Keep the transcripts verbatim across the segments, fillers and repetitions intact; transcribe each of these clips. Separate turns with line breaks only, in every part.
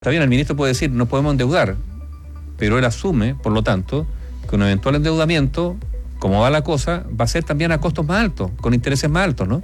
Está bien, el ministro puede decir, no podemos endeudar, pero él asume, por lo tanto, que un eventual endeudamiento, como va la cosa, va a ser también a costos más altos, con intereses más altos, ¿no?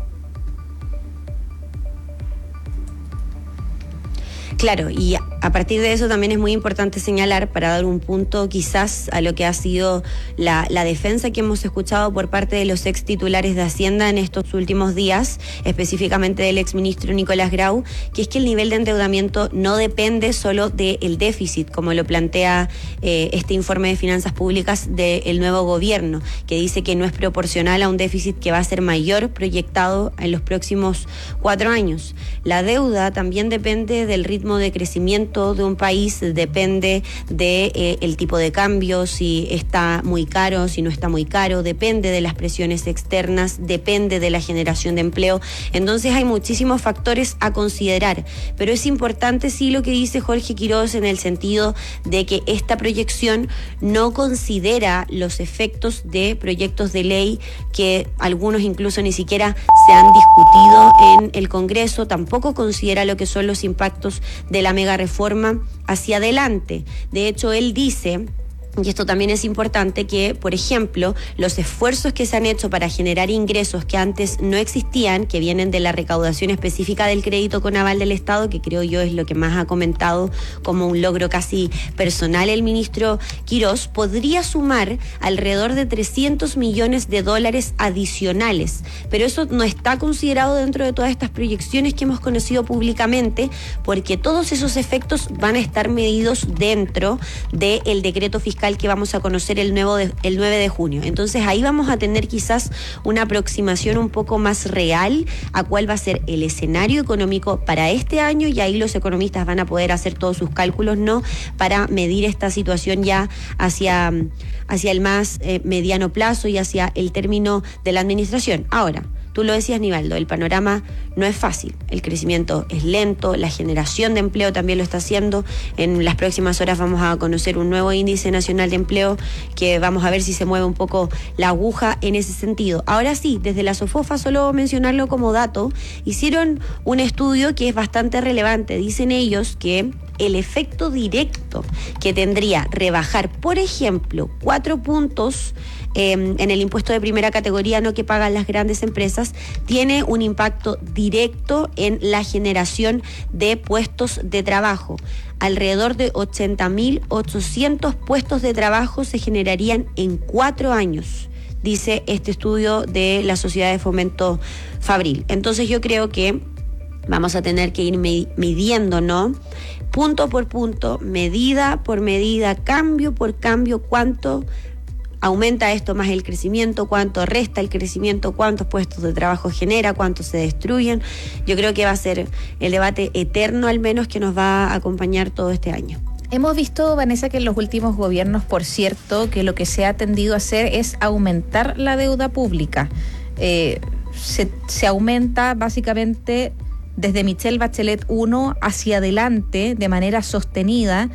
Claro, y a partir de eso también es muy importante señalar, para dar un punto quizás a lo que ha sido la, la defensa que hemos escuchado por parte de los ex titulares de Hacienda en estos últimos días, específicamente del exministro Nicolás Grau, que es que el nivel de endeudamiento no depende solo del déficit, como lo plantea eh, este informe de finanzas públicas del nuevo gobierno, que dice que no es proporcional a un déficit que va a ser mayor proyectado en los próximos cuatro años. La deuda también depende del ritmo de crecimiento de un país, depende de eh, el tipo de cambio, si está muy caro, si no está muy caro, depende de las presiones externas, depende de la generación de empleo. Entonces hay muchísimos factores a considerar, pero es importante sí lo que dice Jorge Quiroz, en el sentido de que esta proyección no considera los efectos de proyectos de ley que algunos incluso ni siquiera se han discutido en el Congreso, tampoco considera lo que son los impactos de la mega reforma hacia adelante. De hecho, él dice, y esto también es importante, que, por ejemplo, los esfuerzos que se han hecho para generar ingresos que antes no existían, que vienen de la recaudación específica del crédito con aval del Estado, que creo yo es lo que más ha comentado como un logro casi personal el ministro Quiroz, podría sumar alrededor de trescientos millones de dólares adicionales. Pero eso no está considerado dentro de todas estas proyecciones que hemos conocido públicamente, porque todos esos efectos van a estar medidos dentro del decreto fiscal que vamos a conocer el, nuevo de, el nueve de junio. Entonces ahí vamos a tener quizás una aproximación un poco más real a cuál va a ser el escenario económico para este año, y ahí los economistas van a poder hacer todos sus cálculos, ¿no?, para medir esta situación ya hacia, hacia el más eh, mediano plazo y hacia el término de la administración. Ahora, tú lo decías, Nivaldo, el panorama no es fácil, el crecimiento es lento, la generación de empleo también lo está haciendo. En las próximas horas vamos a conocer un nuevo índice nacional de empleo que vamos a ver si se mueve un poco la aguja en ese sentido. Ahora sí, desde la SOFOFA, solo mencionarlo como dato, hicieron un estudio que es bastante relevante. Dicen ellos que el efecto directo que tendría rebajar, por ejemplo, cuatro puntos eh, en el impuesto de primera categoría, no que pagan las grandes empresas, tiene un impacto directo en la generación de puestos de trabajo. Alrededor de ochenta mil ochocientos puestos de trabajo se generarían en cuatro años, dice este estudio de la Sociedad de Fomento Fabril. Entonces yo creo que vamos a tener que ir midiendo, ¿no?, punto por punto, medida por medida, cambio por cambio, cuánto aumenta esto más el crecimiento, cuánto resta el crecimiento, cuántos puestos de trabajo genera, cuántos se destruyen. Yo creo que va a ser el debate eterno, al menos, que nos va a acompañar todo este año.
Hemos visto, Vanessa, que en los últimos gobiernos, por cierto, que lo que se ha tendido a hacer es aumentar la deuda pública. Eh, se, se aumenta básicamente desde Michelle Bachelet uno hacia adelante de manera sostenida,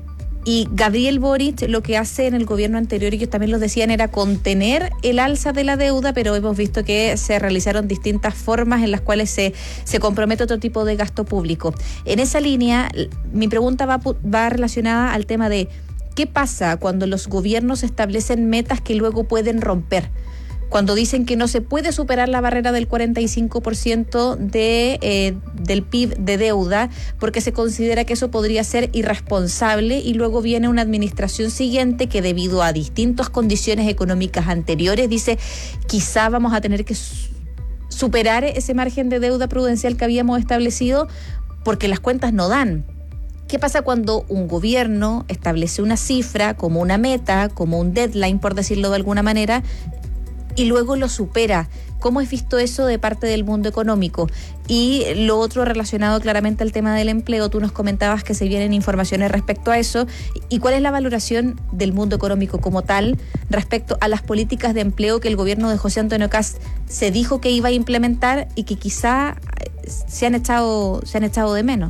y Gabriel Boric lo que hace en el gobierno anterior, y ellos también lo decían, era contener el alza de la deuda, pero hemos visto que se realizaron distintas formas en las cuales se, se compromete otro tipo de gasto público. En esa línea, mi pregunta va, va relacionada al tema de ¿qué pasa cuando los gobiernos establecen metas que luego pueden romper? Cuando dicen que no se puede superar la barrera del cuarenta y cinco por ciento de, eh, del P I B de deuda, porque se considera que eso podría ser irresponsable, y luego viene una administración siguiente que, debido a distintas condiciones económicas anteriores, dice quizá vamos a tener que superar ese margen de deuda prudencial que habíamos establecido porque las cuentas no dan. ¿Qué pasa cuando un gobierno establece una cifra como una meta, como un deadline, por decirlo de alguna manera, y luego lo supera? ¿Cómo es visto eso de parte del mundo económico? Y lo otro relacionado claramente al tema del empleo, tú nos comentabas que se vienen informaciones respecto a eso. ¿Y cuál es la valoración del mundo económico como tal respecto a las políticas de empleo que el gobierno de José Antonio Kast se dijo que iba a implementar y que quizá se han echado, se han echado de menos?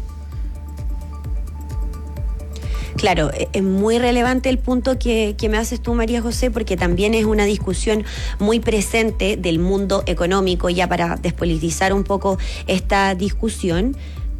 Claro, es muy relevante el punto que, que me haces tú, María José, porque también es una discusión muy presente del mundo económico, ya para despolitizar un poco esta discusión.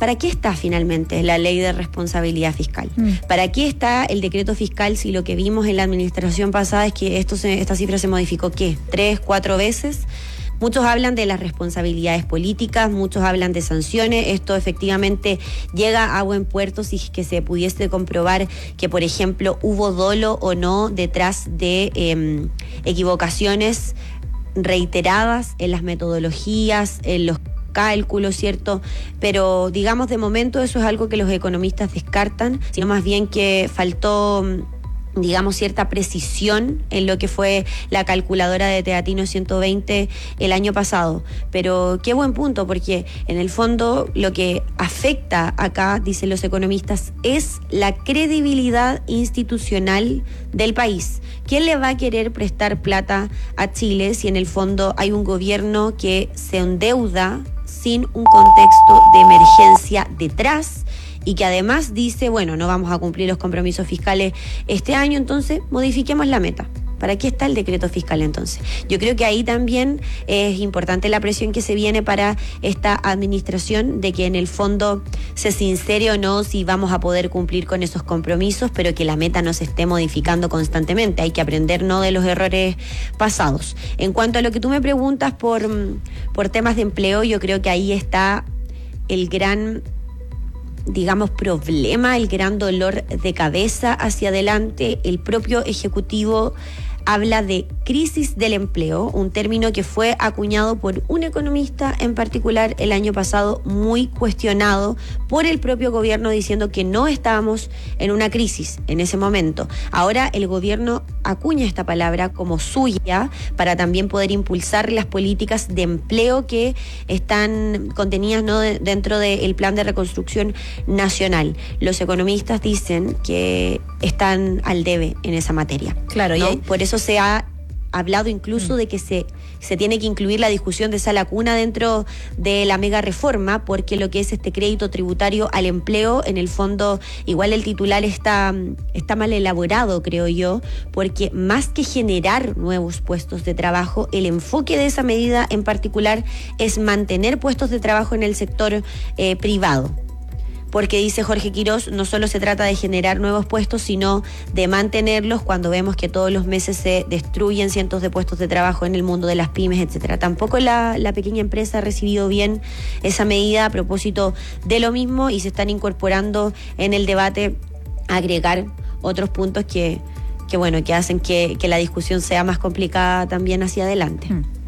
¿para qué está finalmente la ley de responsabilidad fiscal? Mm. ¿Para qué está el decreto fiscal si lo que vimos en la administración pasada es que esto se, esta cifra se modificó, ¿qué? ¿Tres, cuatro veces? Muchos hablan de las responsabilidades políticas, muchos hablan de sanciones. Esto efectivamente llega a buen puerto si es que se pudiese comprobar que, por ejemplo, hubo dolo o no detrás de eh, equivocaciones reiteradas en las metodologías, en los cálculos, ¿cierto? Pero digamos de momento eso es algo que los economistas descartan, sino más bien que faltó, digamos, cierta precisión en lo que fue la calculadora de Teatino ciento veinte el año pasado. Pero qué buen punto, porque en el fondo lo que afecta acá, dicen los economistas, es la credibilidad institucional del país. ¿Quién le va a querer prestar plata a Chile si en el fondo hay un gobierno que se endeuda sin un contexto de emergencia detrás? Y que además dice, bueno, no vamos a cumplir los compromisos fiscales este año, entonces modifiquemos la meta. ¿Para qué está el decreto fiscal entonces? Yo creo que ahí también es importante la presión que se viene para esta administración de que en el fondo se sincere o no si vamos a poder cumplir con esos compromisos, pero que la meta no se esté modificando constantemente. Hay que aprender no de los errores pasados. En cuanto a lo que tú me preguntas por, por temas de empleo, yo creo que ahí está el gran, digamos, problema, el gran dolor de cabeza hacia adelante. El propio Ejecutivo habla de crisis del empleo, un término que fue acuñado por un economista en particular el año pasado, muy cuestionado por el propio gobierno, diciendo que no estábamos en una crisis en ese momento. Ahora el gobierno acuña esta palabra como suya para también poder impulsar las políticas de empleo que están contenidas, ¿no?, de, dentro del plan de reconstrucción nacional. Los economistas dicen que están al debe en esa materia.
Claro,
¿no?
y hay...
por eso se ha hablado incluso mm. de que se, se tiene que incluir la discusión de esa lacuna dentro de la mega reforma, porque lo que es este crédito tributario al empleo, en el fondo, igual el titular está, está mal elaborado, creo yo, porque más que generar nuevos puestos de trabajo, el enfoque de esa medida en particular es mantener puestos de trabajo en el sector eh, privado. Porque dice Jorge Quirós, no solo se trata de generar nuevos puestos, sino de mantenerlos cuando vemos que todos los meses se destruyen cientos de puestos de trabajo en el mundo de las pymes, etcétera. Tampoco la, la pequeña empresa ha recibido bien esa medida a propósito de lo mismo, y se están incorporando en el debate agregar otros puntos que, que bueno, que hacen que, que la discusión sea más complicada también hacia adelante.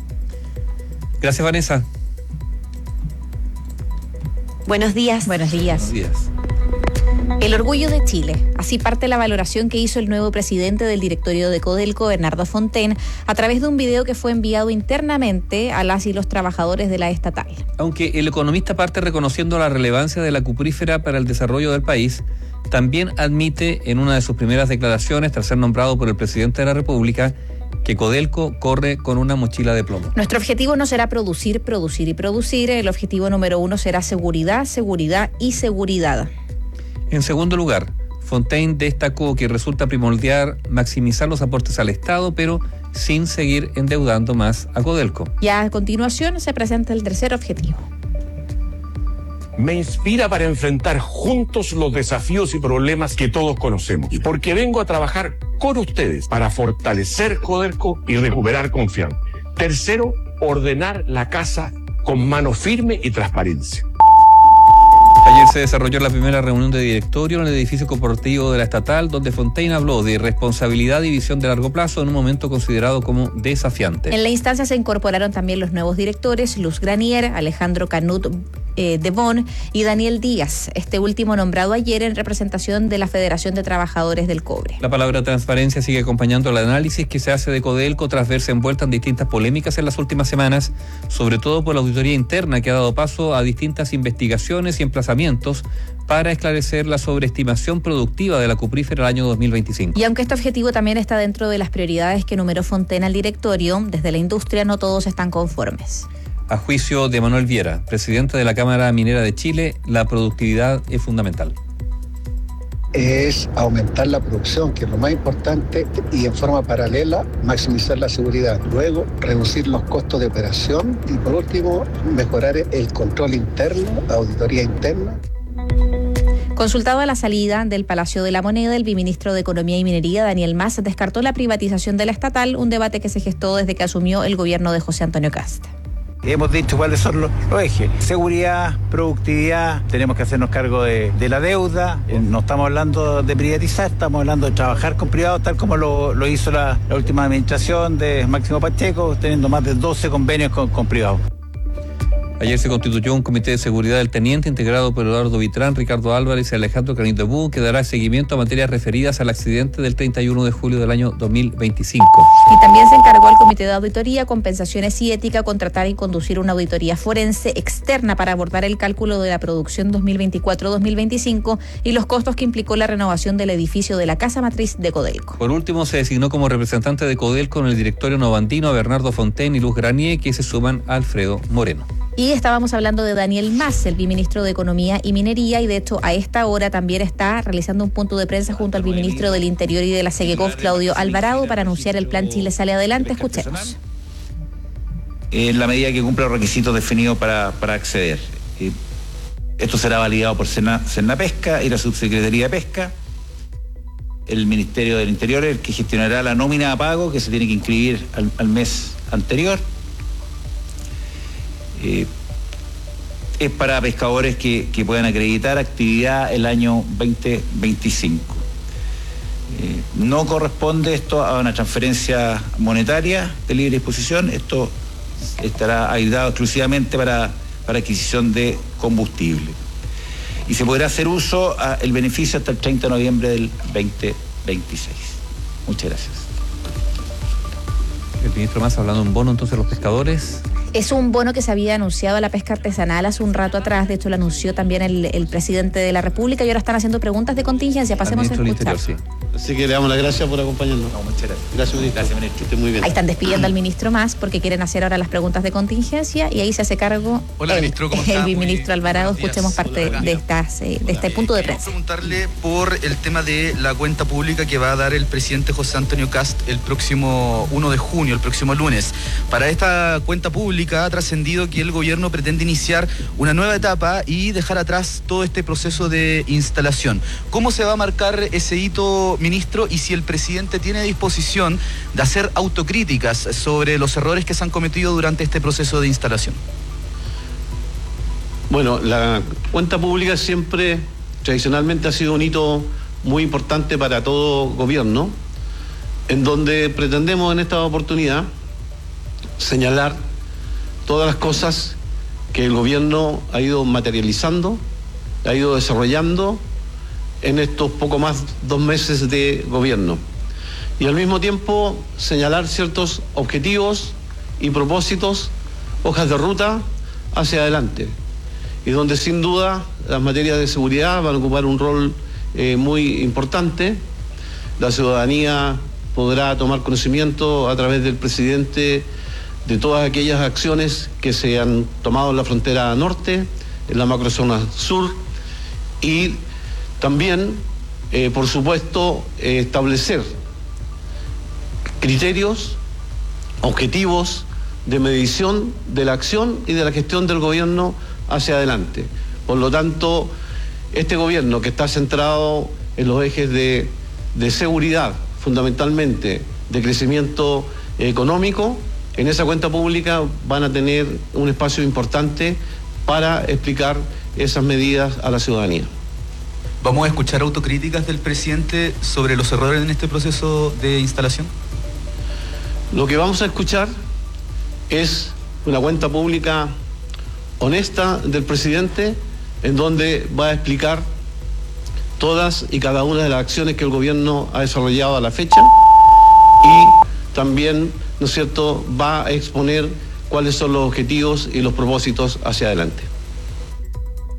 Gracias, Vanessa.
Buenos días.
Buenos días.
Buenos días.
El orgullo de Chile. Así parte la valoración que hizo el nuevo presidente del directorio de Codelco, Bernardo Fontaine, a través de un video que fue enviado internamente a las y los trabajadores de la estatal.
Aunque el economista parte reconociendo la relevancia de la cuprífera para el desarrollo del país, también admite en una de sus primeras declaraciones, tras ser nombrado por el presidente de la República, que Codelco corre con una mochila de plomo.
Nuestro objetivo no será producir, producir y producir. El objetivo número uno será seguridad, seguridad y seguridad.
En segundo lugar, Fontaine destacó que resulta primordial maximizar los aportes al Estado, pero sin seguir endeudando más a Codelco.
Y a continuación se presenta el tercer objetivo.
Me inspira para enfrentar juntos los desafíos y problemas que todos conocemos, porque vengo a trabajar con ustedes para fortalecer Codelco y recuperar confianza. Tercero, ordenar la casa con mano firme y transparencia.
Ayer se desarrolló la primera reunión de directorio en el edificio corporativo de la estatal, donde Fontaine habló de responsabilidad y visión de largo plazo en un momento considerado como desafiante.
En la instancia se incorporaron también los nuevos directores, Luz Granier, Alejandro Canut eh, de Bon y Daniel Díaz, este último nombrado ayer en representación de la Federación de Trabajadores del Cobre.
La palabra transparencia sigue acompañando el análisis que se hace de Codelco tras verse envuelta en distintas polémicas en las últimas semanas, sobre todo por la auditoría interna que ha dado paso a distintas investigaciones y emplazamientos para esclarecer la sobreestimación productiva de la cuprífera el año dos mil veinticinco.
Y aunque este objetivo también está dentro de las prioridades que enumeró Fontaine al directorio, desde la industria no todos están conformes.
A juicio de Manuel Viera, presidente de la Cámara Minera de Chile, la productividad es fundamental.
es aumentar la producción, que es lo más importante, y en forma paralela maximizar la seguridad. Luego, reducir los costos de operación y por último, mejorar el control interno, auditoría interna.
Consultado a la salida del Palacio de la Moneda, el viceministro de Economía y Minería, Daniel Mas, descartó la privatización de la estatal, un debate que se gestó desde que asumió el gobierno de José Antonio Kast.
Hemos dicho cuáles son los, los ejes. Seguridad, productividad, tenemos que hacernos cargo de, de la deuda. Eh, no estamos hablando de privatizar, estamos hablando de trabajar con privados, tal como lo, lo hizo la, la última administración de Máximo Pacheco, teniendo más de doce convenios con, con privados.
Ayer se constituyó un comité de seguridad del teniente integrado por Eduardo Vitrán, Ricardo Álvarez y Alejandro Canito Bú, que dará seguimiento a materias referidas al accidente del treinta y uno de julio del año dos mil veinticinco.
Y también se encargó al Comité de Auditoría, Compensaciones y Ética contratar y conducir una auditoría forense externa para abordar el cálculo de la producción dos mil veinticuatro dos mil veinticinco y los costos que implicó la renovación del edificio de la Casa Matriz de Codelco.
Por último, se designó como representante de Codelco en el directorio novandino a Bernardo Fontaine y Luz Granier, que se suman a Alfredo Moreno.
Y estábamos hablando de Daniel Mas, el viceministro de Economía y Minería, y de hecho a esta hora también está realizando un punto de prensa junto al viceministro del Interior y de la Segegov, Claudio Alvarado, para anunciar el plan Chile Sale Adelante. Escuchemos.
En la medida que cumpla los requisitos definidos para, para acceder. Eh, esto será validado por Sena, Senapesca y la Subsecretaría de Pesca. El Ministerio del Interior es el que gestionará la nómina a pago que se tiene que inscribir al, al mes anterior. Eh, es para pescadores que, que puedan acreditar actividad el año veinte veinticinco. Eh, no corresponde esto a una transferencia monetaria de libre disposición, esto estará habilitado exclusivamente para, para adquisición de combustible. Y se podrá hacer uso a el beneficio hasta el treinta de noviembre del veinte veintiséis. Muchas gracias.
El ministro Mas hablando de un bono entonces a los pescadores.
Es un bono que se había anunciado a la pesca artesanal hace un rato atrás. De hecho, lo anunció también el, el presidente de la República y ahora están haciendo preguntas de contingencia. Pasemos a escuchar.
Sí. Así que le damos las gracias por acompañarnos. No, muchas gracias. Gracias, ministro. Gracias, ministro. Que esté muy bien.
Ahí están despidiendo al ministro Mas porque quieren hacer ahora las preguntas de contingencia y ahí se hace cargo
Hola,
el,
ministro, ¿cómo
el
está?
viceministro Alvarado. Escuchemos parte Hola, de, estas, eh, de este punto de prensa.
Quiero preguntarle por el tema de la cuenta pública que va a dar el presidente José Antonio Kast el próximo uno de junio, el próximo lunes. Para esta cuenta pública ha trascendido que el gobierno pretende iniciar una nueva etapa y dejar atrás todo este proceso de instalación. ¿Cómo se va a marcar ese hito, ministro? Y si el presidente tiene disposición de hacer autocríticas sobre los errores que se han cometido durante este proceso de instalación.
Bueno, la cuenta pública siempre, tradicionalmente, ha sido un hito muy importante para todo gobierno, en donde pretendemos en esta oportunidad señalar todas las cosas que el gobierno ha ido materializando, ha ido desarrollando en estos poco más dos meses de gobierno. Y al mismo tiempo señalar ciertos objetivos y propósitos, hojas de ruta hacia adelante. Y donde sin duda las materias de seguridad van a ocupar un rol eh, muy importante. La ciudadanía podrá tomar conocimiento a través del presidente de todas aquellas acciones que se han tomado en la frontera norte, en la macrozona sur, y también, eh, por supuesto, eh, establecer criterios, objetivos de medición de la acción y de la gestión del gobierno hacia adelante. Por lo tanto, este gobierno que está centrado en los ejes de, de seguridad, fundamentalmente de crecimiento económico, en esa cuenta pública van a tener un espacio importante para explicar esas medidas a la ciudadanía.
¿Vamos a escuchar autocríticas del presidente sobre los errores en este proceso de instalación?
Lo que vamos a escuchar es una cuenta pública honesta del presidente, en donde va a explicar todas y cada una de las acciones que el gobierno ha desarrollado a la fecha y también, ¿no es cierto?, va a exponer cuáles son los objetivos y los propósitos hacia adelante.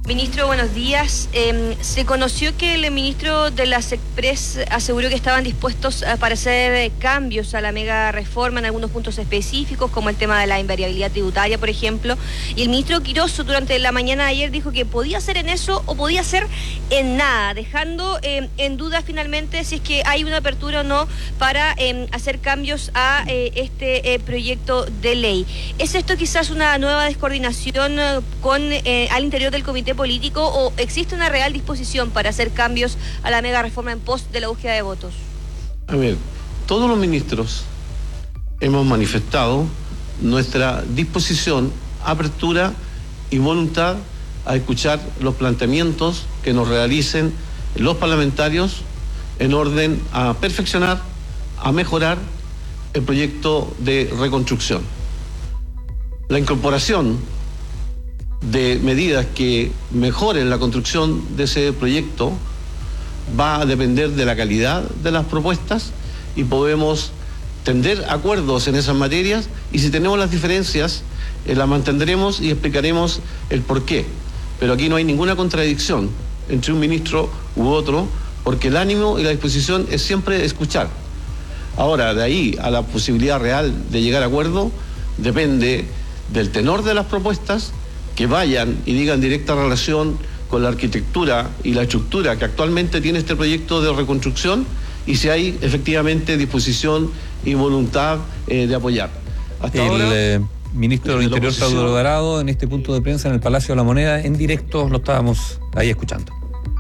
Ministro, buenos días. Eh, se conoció que el ministro de las Express aseguró que estaban dispuestos a, para hacer eh, cambios a la mega reforma en algunos puntos específicos, como el tema de la invariabilidad tributaria, por ejemplo. Y el ministro Quirós durante la mañana de ayer dijo que podía ser en eso o podía ser en nada, dejando eh, en duda finalmente si es que hay una apertura o no para eh, hacer cambios a eh, este eh, proyecto de ley. ¿Es esto quizás una nueva descoordinación eh, con eh, al interior del comité político o existe una real disposición para hacer cambios a la mega reforma en pos de la búsqueda de votos?
A ver, todos los ministros hemos manifestado nuestra disposición, apertura y voluntad a escuchar los planteamientos que nos realicen los parlamentarios en orden a perfeccionar, a mejorar el proyecto de reconstrucción. La incorporación de medidas que mejoren la construcción de ese proyecto va a depender de la calidad de las propuestas y podemos tender acuerdos en esas materias, y si tenemos las diferencias eh, las mantendremos y explicaremos el porqué. Pero aquí no hay ninguna contradicción entre un ministro u otro, porque el ánimo y la disposición es siempre escuchar. Ahora, de ahí a la posibilidad real de llegar a acuerdo, depende del tenor de las propuestas, que vayan y digan directa relación con la arquitectura y la estructura que actualmente tiene este proyecto de reconstrucción, y si hay efectivamente disposición y voluntad eh, de apoyar. Hasta
el
ahora,
eh, ministro del Interior,
oposición...
Saulo Alvarado, en este punto de prensa en el Palacio de la Moneda, en directo lo estábamos ahí escuchando.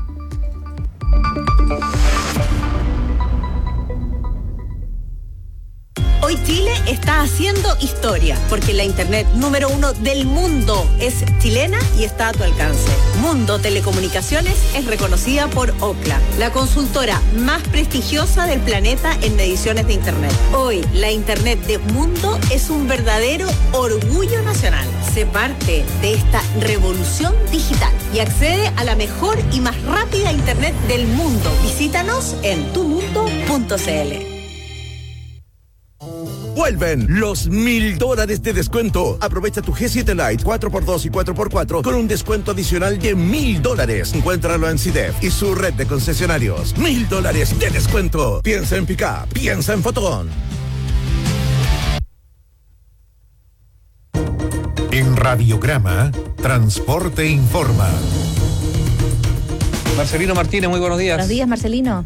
Hoy Chile está haciendo historia, porque la internet número uno del mundo es chilena y está a tu alcance. Mundo Telecomunicaciones es reconocida por Ookla, la consultora más prestigiosa del planeta en mediciones de internet. Hoy, la internet de Mundo es un verdadero orgullo nacional. Sé parte de esta revolución digital y accede a la mejor y más rápida internet del mundo. Visítanos en tu mundo punto c l.
Vuelven los mil dólares de descuento. Aprovecha tu G siete Lite cuatro por dos y cuatro por cuatro con un descuento adicional de mil dólares. Encuéntralo en C I D E F y su red de concesionarios. Mil dólares de descuento. Piensa en Pickup, piensa en Fotón.
En Radiograma, Transporte Informa.
Marcelino Martínez, muy buenos días.
Buenos días, Marcelino.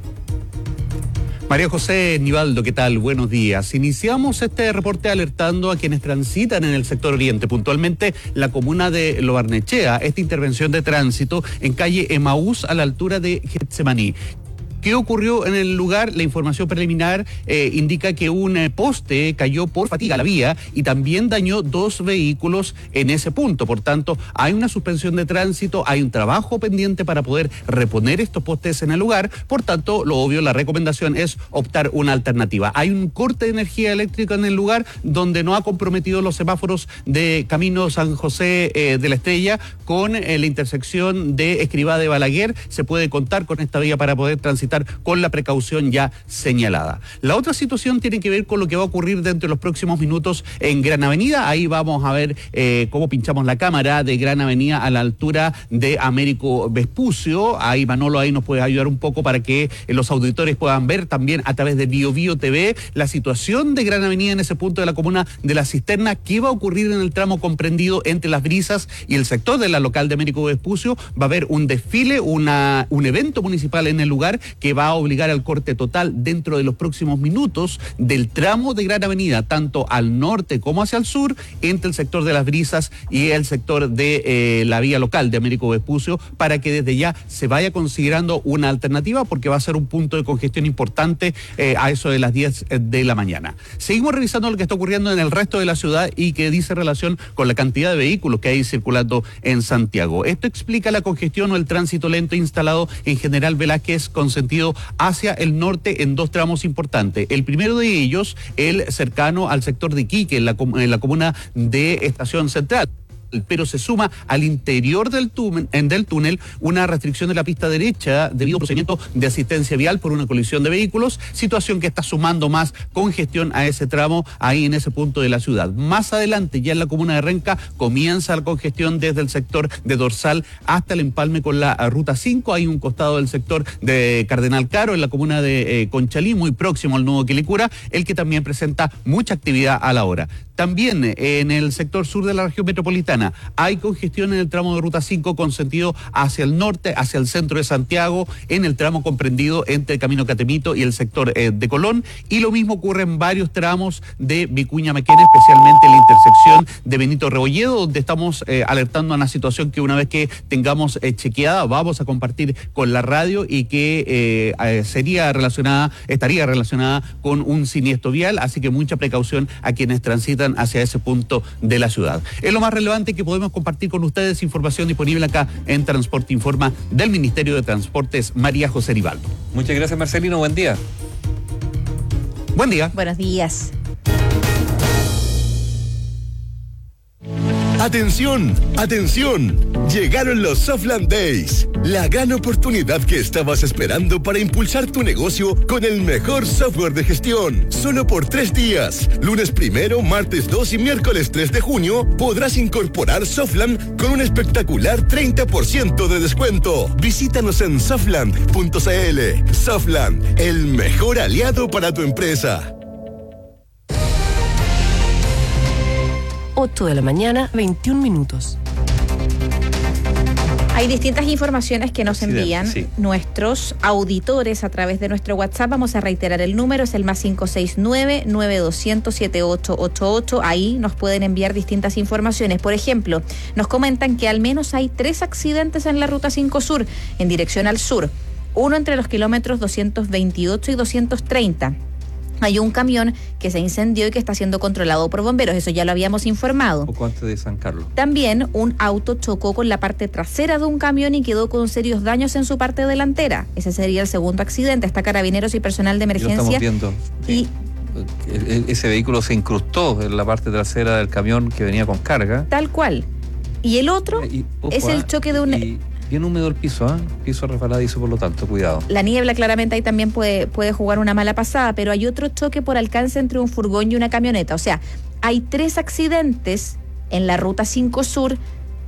María José Nivaldo, ¿qué tal? Buenos días. Iniciamos este reporte alertando a quienes transitan en el sector oriente, puntualmente la comuna de Lo Barnechea, esta intervención de tránsito en calle Emaús a la altura de Getsemaní. ¿Qué ocurrió en el lugar? La información preliminar eh, indica que un eh, poste cayó por fatiga a la vía y también dañó dos vehículos en ese punto. Por tanto, hay una suspensión de tránsito, hay un trabajo pendiente para poder reponer estos postes en el lugar. Por tanto, lo obvio, la recomendación es optar una alternativa. Hay un corte de energía eléctrica en el lugar donde no ha comprometido los semáforos de Camino San José eh, de la Estrella con eh, la intersección de Escrivá de Balaguer. Se puede contar con esta vía para poder transitar con la precaución ya señalada. La otra situación tiene que ver con lo que va a ocurrir dentro de los próximos minutos en Gran Avenida. Ahí vamos a ver eh, cómo pinchamos la cámara de Gran Avenida a la altura de Américo Vespucio. Ahí Manolo ahí nos puede ayudar un poco para que eh, los auditores puedan ver también a través de Bio Bio T V la situación de Gran Avenida en ese punto de la comuna de La Cisterna. ¿Qué va a ocurrir en el tramo comprendido entre Las Brisas y el sector de la local de Américo Vespucio? Va a haber un desfile, una, un evento municipal en el lugar que va a obligar al corte total dentro de los próximos minutos del tramo de Gran Avenida, tanto al norte como hacia el sur, entre el sector de Las Brisas y el sector de eh, la vía local de Américo Vespucio, para que desde ya se vaya considerando una alternativa, porque va a ser un punto de congestión importante eh, a eso de las diez de la mañana. Seguimos revisando lo que está ocurriendo en el resto de la ciudad y que dice relación con la cantidad de vehículos que hay circulando en Santiago. Esto explica la congestión o el tránsito lento instalado en General Velázquez con sentido hacia el norte en dos tramos importantes. El primero de ellos, el cercano al sector de Iquique, en la, en la comuna de Estación Central. pero se suma al interior del túnel, del túnel una restricción de la pista derecha debido a un procedimiento de asistencia vial por una colisión de vehículos, situación que está sumando más congestión a ese tramo ahí en ese punto de la ciudad. Más adelante, ya en la comuna de Renca, comienza la congestión desde el sector de Dorsal hasta el empalme con la ruta cinco. Hay un costado del sector de Cardenal Caro en la comuna de eh, Conchalí, muy próximo al nudo Quilicura, el que también presenta mucha actividad a la hora. También eh, en el sector sur de la región metropolitana hay congestión en el tramo de ruta cinco con sentido hacia el norte, hacia el centro de Santiago, en el tramo comprendido entre el Camino Catemito y el sector eh, de Colón, y lo mismo ocurre en varios tramos de Vicuña Maquena, especialmente en la intersección de Benito Rebolledo, donde estamos eh, alertando a una situación que una vez que tengamos eh, chequeada vamos a compartir con la radio y que eh, eh, sería relacionada, estaría relacionada con un siniestro vial, así que mucha precaución a quienes transitan hacia ese punto de la ciudad. Es lo más relevante que podemos compartir con ustedes, información disponible acá en Transporte Informa del Ministerio de Transportes, María José Nivaldo.
Muchas gracias, Marcelino, buen día.
Buen día.
Buenos días.
Atención, atención, llegaron los Softland Days, la gran oportunidad que estabas esperando para impulsar tu negocio con el mejor software de gestión. Solo por tres días, lunes primero, martes dos y miércoles tres de junio, podrás incorporar Softland con un espectacular treinta por ciento de descuento. Visítanos en softland punto c l. Softland, el mejor aliado para tu empresa.
ocho de la mañana, veintiún minutos.
Hay distintas informaciones que nos envían
sí.
nuestros auditores a través de nuestro WhatsApp. Vamos a reiterar el número, es el más cinco seis nueve, nueve dos cero cero, siete ocho ocho ocho. Ahí nos pueden enviar distintas informaciones. Por ejemplo, nos comentan que al menos hay tres accidentes en la Ruta cinco Sur, en dirección al sur. Uno entre los kilómetros doscientos veintiocho y doscientos treinta. Hay un camión que se incendió y que está siendo controlado por bomberos, eso ya lo habíamos informado.
Un poco antes de San Carlos.
También un auto chocó con la parte trasera de un camión y quedó con serios daños en su parte delantera. Ese sería el segundo accidente. Está Carabineros y personal de emergencia.
Lo estamos viendo.
Y
sí. Ese vehículo se incrustó en la parte trasera del camión que venía con carga.
Tal cual. Y el otro y, opa, es el choque de un...
Y... Bien húmedo el piso, ¿eh? Piso resbaladizo, por lo tanto, cuidado.
La niebla claramente ahí también puede, puede jugar una mala pasada, pero hay otro choque por alcance entre un furgón y una camioneta. O sea, hay tres accidentes en la Ruta cinco Sur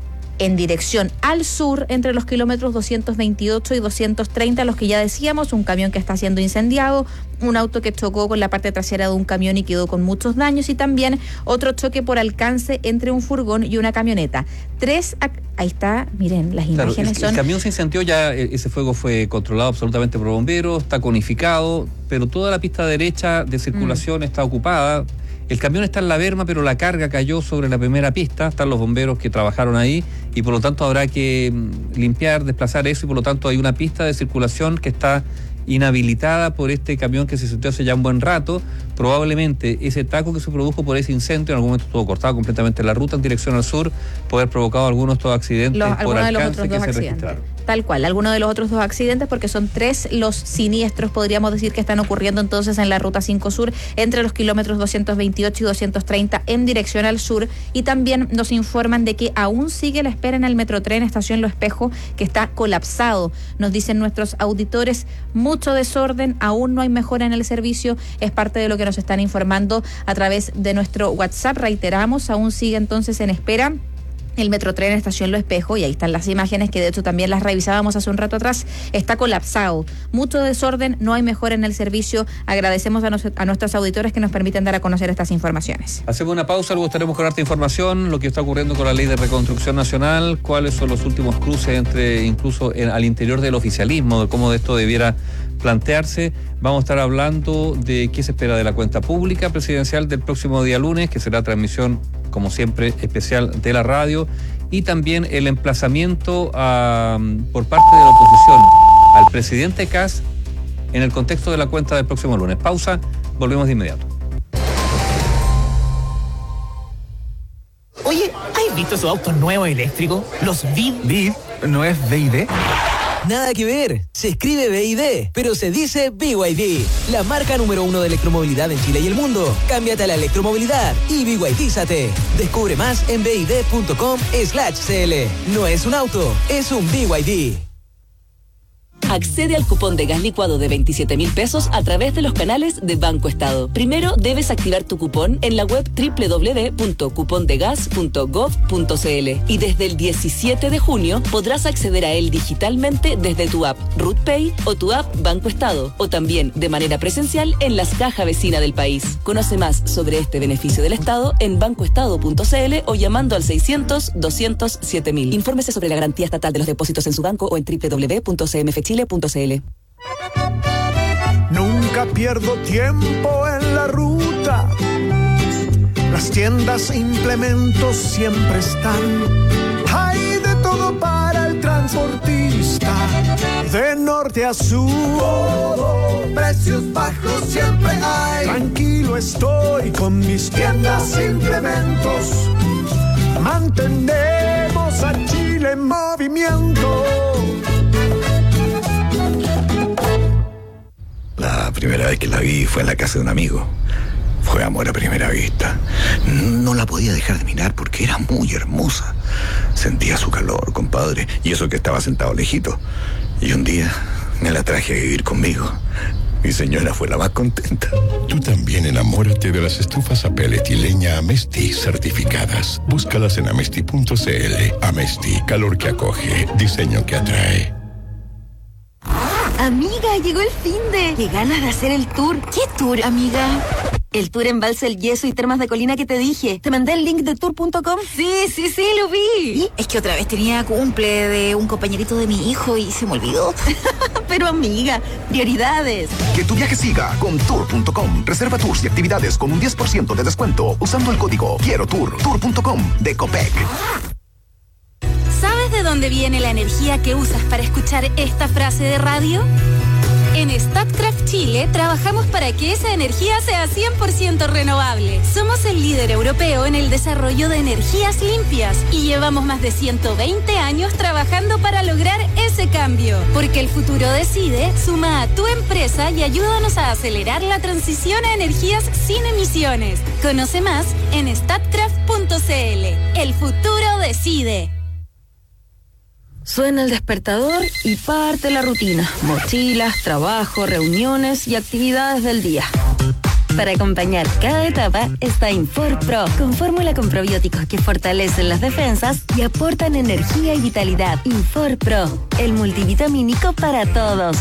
en dirección al sur entre los kilómetros doscientos veintiocho y doscientos treinta, los que ya decíamos, un camión que está siendo incendiado, un auto que chocó con la parte trasera de un camión y quedó con muchos daños, y también otro choque por alcance entre un furgón y una camioneta. Tres, ahí está, miren, las
claro,
imágenes
el,
son...
El camión se incendió, ya ese fuego fue controlado absolutamente por bomberos, está conificado, pero toda la pista derecha de circulación mm. está ocupada. El camión está en la berma, pero la carga cayó sobre la primera pista. Están los bomberos que trabajaron ahí y por lo tanto habrá que limpiar, desplazar eso, y por lo tanto hay una pista de circulación que está inhabilitada por este camión que se sintió hace ya un buen rato. Probablemente ese taco que se produjo por ese incendio, en algún momento estuvo cortado completamente la ruta en dirección al sur, puede haber provocado algunos de estos accidentes
los,
por alcance
de los otros
que
dos
se
accidentes.
registraron.
Tal cual, algunos de los otros dos accidentes, porque son tres los siniestros, podríamos decir, que están ocurriendo entonces en la Ruta cinco Sur, entre los kilómetros doscientos veintiocho y doscientos treinta en dirección al sur. Y también nos informan de que aún sigue la espera en el Metrotren Estación Lo Espejo, que está colapsado. Nos dicen nuestros auditores, mucho desorden, aún no hay mejora en el servicio, es parte de lo que nos están informando a través de nuestro WhatsApp. Reiteramos, aún sigue entonces en espera el Metrotren Estación Lo Espejo, y ahí están las imágenes que de hecho también las revisábamos hace un rato atrás. Está colapsado, mucho desorden, no hay mejora en el servicio. Agradecemos a, nos, a nuestros auditores que nos permiten dar a conocer estas informaciones.
Hacemos una pausa, luego estaremos con harta información, lo que está ocurriendo con la Ley de Reconstrucción Nacional, cuáles son los últimos cruces entre, incluso en, al interior del oficialismo, de cómo esto debiera plantearse. Vamos a estar hablando de qué se espera de la cuenta pública presidencial del próximo día lunes, que será transmisión, como siempre, especial de la radio, y también el emplazamiento a, por parte de la oposición al presidente Kast en el contexto de la cuenta del próximo lunes. Pausa, volvemos de inmediato.
Oye, ¿has visto esos autos nuevos eléctricos? Los V I D.
¿V I D? ¿No es V I D?
Nada que ver, se escribe B Y D, pero se dice B Y D, la marca número uno de electromovilidad en Chile y el mundo. Cámbiate a la electromovilidad y BYDízate. Descubre más en bid.com slash cl. No es un auto, es un B Y D.
Accede al cupón de gas licuado de veintisiete mil pesos a través de los canales de Banco Estado. Primero debes activar tu cupón en la web doble u doble u doble u punto cupondegas punto gov punto cl y desde el diecisiete de junio podrás acceder a él digitalmente desde tu app RootPay o tu app Banco Estado o también de manera presencial en las cajas vecinas del país. Conoce más sobre este beneficio del Estado en bancoestado punto cl o llamando al seiscientos, doscientos, siete mil. Infórmese sobre la garantía estatal de los depósitos en su banco o en doble u doble u doble u punto c m f chile punto c l.
Nunca pierdo tiempo en la ruta. Las tiendas e implementos siempre están. Hay de todo para el transportista. De norte a sur, todo, precios bajos siempre hay. Tranquilo estoy con mis tiendas e implementos. Mantenemos a Chile en movimiento.
La primera vez que la vi fue en la casa de un amigo. Fue amor a primera vista. No la podía dejar de mirar porque era muy hermosa. Sentía su calor, compadre, y eso que estaba sentado lejito. Y un día me la traje a vivir conmigo. Mi señora fue la más contenta.
Tú también enamórate de las estufas a pellet y leña Amesti certificadas. Búscalas en amesti punto cl. Amesti, calor que acoge, diseño que atrae.
Amiga, llegó el finde. Qué ganas de hacer el tour. ¿Qué tour, amiga? El tour Embalse El Yeso y Termas de Colina que te dije. ¿Te mandé el link de tour punto com? Sí, sí, sí, lo vi. ¿Y? Es que otra vez tenía cumple de un compañerito de mi hijo y se me olvidó. Pero amiga, prioridades.
Que tu viaje siga con tour punto com. Reserva tours y actividades con un diez por ciento de descuento usando el código Quiero Tour. tour punto com de Copec.
¿Sabes de dónde viene la energía que usas para escuchar esta frase de radio? En Statkraft Chile trabajamos para que esa energía sea cien por ciento renovable. Somos el líder europeo en el desarrollo de energías limpias y llevamos más de ciento veinte años trabajando para lograr ese cambio. Porque el futuro decide, suma a tu empresa y ayúdanos a acelerar la transición a energías sin emisiones. Conoce más en statkraft punto cl. El futuro decide.
Suena el despertador y parte la rutina. Mochilas, trabajo, reuniones y actividades del día.
Para acompañar cada etapa está Infor Pro, con fórmula con probióticos que fortalecen las defensas y aportan energía y vitalidad. Infor Pro, el multivitamínico para todos.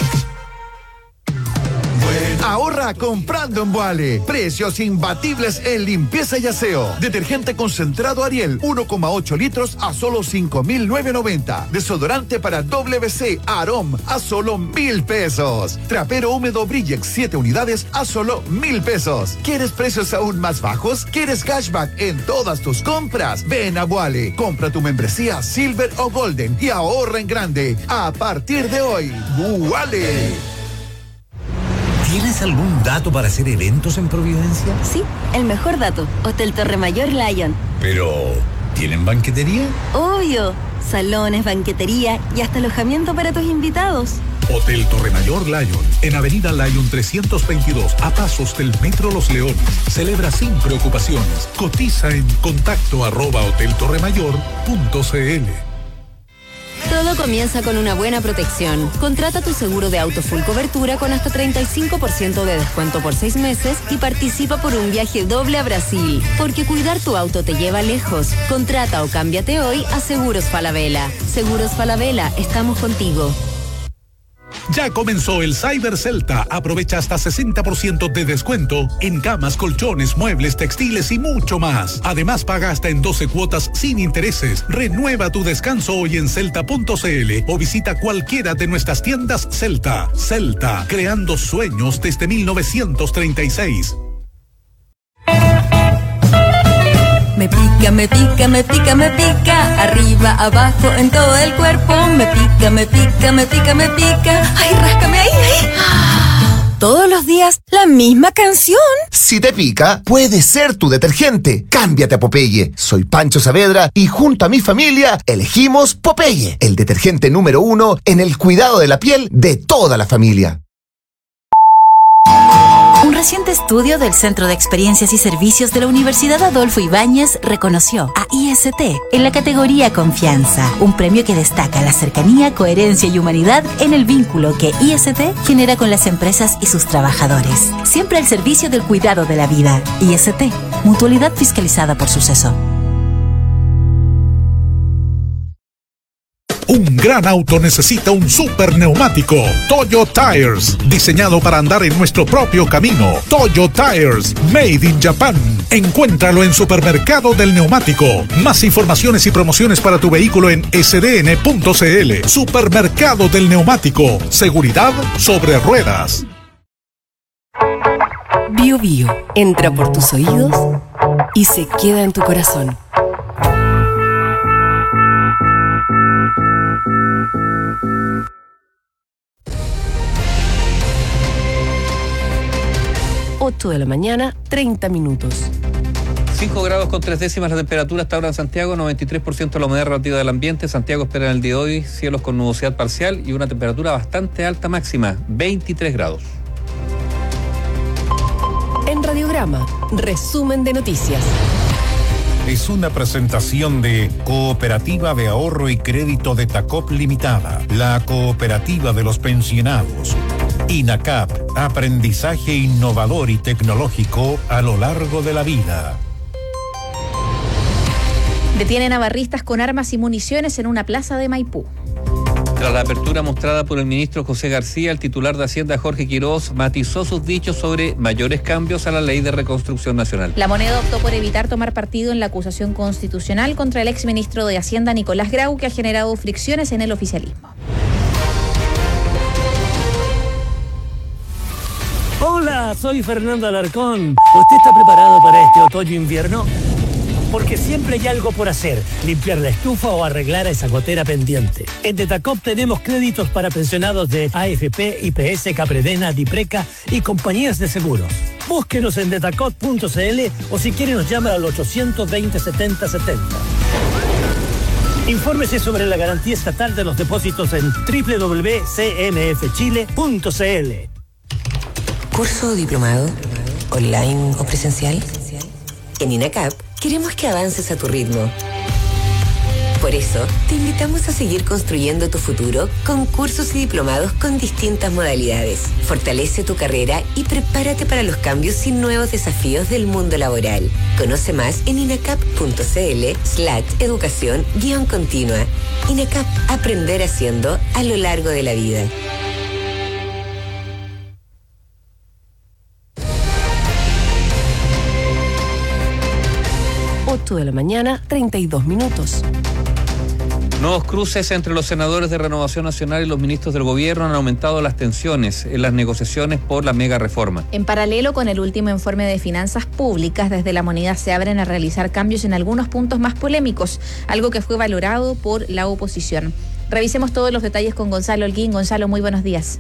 Ahorra comprando en Boale. Precios imbatibles en limpieza y aseo. Detergente concentrado Ariel, uno coma ocho litros a solo cinco mil novecientos noventa. Desodorante para W C Arom a solo mil pesos. Trapero húmedo Brillex siete unidades a solo mil pesos. ¿Quieres precios aún más bajos? ¿Quieres cashback en todas tus compras? Ven a Boale. Compra tu membresía Silver o Golden y ahorra en grande. A partir de hoy, Boale.
¿Tienes algún dato para hacer eventos en Providencia?
Sí, el mejor dato. Hotel Torre Mayor Lion.
Pero, ¿tienen banquetería?
Obvio. Salones, banquetería y hasta alojamiento para tus invitados.
Hotel Torre Mayor Lion, en Avenida Lion trescientos veintidós, a pasos del Metro Los Leones. Celebra sin preocupaciones. Cotiza en contacto arroba hoteltorremayor punto cl.
Todo comienza con una buena protección. Contrata tu seguro de auto full cobertura con hasta treinta y cinco por ciento de descuento por seis meses y participa por un viaje doble a Brasil. Porque cuidar tu auto te lleva lejos. Contrata o cámbiate hoy a Seguros Falabella. Seguros Falabella, estamos contigo.
Ya comenzó el Cyber Celta. Aprovecha hasta sesenta por ciento de descuento en camas, colchones, muebles, textiles y mucho más. Además, paga hasta en doce cuotas sin intereses. Renueva tu descanso hoy en celta punto cl o visita cualquiera de nuestras tiendas Celta. Celta, creando sueños desde mil novecientos treinta y seis.
Me pica, me pica, me pica, me pica. Arriba, abajo, en todo el cuerpo. Me pica, me pica, me pica, me pica. Ay, ráscame ahí, ahí.
Todos los días la misma canción.
Si te pica, puede ser tu detergente. Cámbiate a Popeye. Soy Pancho Saavedra y junto a mi familia elegimos Popeye, el detergente número uno en el cuidado de la piel de toda la familia.
Un reciente estudio del Centro de Experiencias y Servicios de la Universidad Adolfo Ibáñez reconoció a I S T en la categoría Confianza, un premio que destaca la cercanía, coherencia y humanidad en el vínculo que I S T genera con las empresas y sus trabajadores. Siempre al servicio del cuidado de la vida. I S T, mutualidad fiscalizada por Suceso.
Un gran auto necesita un super neumático. Toyo Tires, diseñado para andar en nuestro propio camino. Toyo Tires, made in Japan. Encuéntralo en Supermercado del Neumático. Más informaciones y promociones para tu vehículo en s d n punto c l. Supermercado del Neumático. Seguridad sobre ruedas.
Bio Bio entra por tus oídos y se queda en tu corazón. ocho de la mañana, treinta minutos.
cinco grados con tres décimas la temperatura hasta ahora en Santiago, noventa y tres por ciento la humedad relativa del ambiente. Santiago espera en el día de hoy cielos con nubosidad parcial y una temperatura bastante alta máxima, veintitrés grados.
En Radiograma, resumen de noticias.
Es una presentación de Cooperativa de Ahorro y Crédito de Tacop Limitada, la cooperativa de los pensionados. INACAP, aprendizaje innovador y tecnológico a lo largo de la vida.
Detienen a barristas con armas y municiones en una plaza de Maipú.
Tras la apertura mostrada por el ministro José García, el titular de Hacienda Jorge Quirós matizó sus dichos sobre mayores cambios a la Ley de Reconstrucción Nacional.
La Moneda optó por evitar tomar partido en la acusación constitucional contra el exministro de Hacienda Nicolás Grau, que ha generado fricciones en el oficialismo.
Hola, soy Fernando Alarcón. ¿Usted está preparado para este otoño-invierno? Porque siempre hay algo por hacer, limpiar la estufa o arreglar esa gotera pendiente. En Detacop tenemos créditos para pensionados de A F P, I P S, Capredena, Dipreca y compañías de seguros. Búsquenos en detacop punto c l o si quiere nos llama al ochocientos veinte, setenta setenta. Infórmese sobre la garantía estatal de los depósitos en doble u doble u doble u punto c n f chile punto c l.
¿Curso o diplomado? ¿Online o presencial? En INACAP queremos que avances a tu ritmo. Por eso, te invitamos a seguir construyendo tu futuro con cursos y diplomados con distintas modalidades. Fortalece tu carrera y prepárate para los cambios y nuevos desafíos del mundo laboral. Conoce más en inacap punto c l slash educación guión continua. INACAP, aprender haciendo a lo largo de la vida.
ocho de la mañana, treinta y dos minutos.
Nuevos cruces entre los senadores de Renovación Nacional y los ministros del gobierno han aumentado las tensiones en las negociaciones por la mega reforma.
En paralelo con el último informe de finanzas públicas, desde la Moneda se abren a realizar cambios en algunos puntos más polémicos, algo que fue valorado por la oposición. Revisemos todos los detalles con Gonzalo Holguín. Gonzalo, muy buenos días.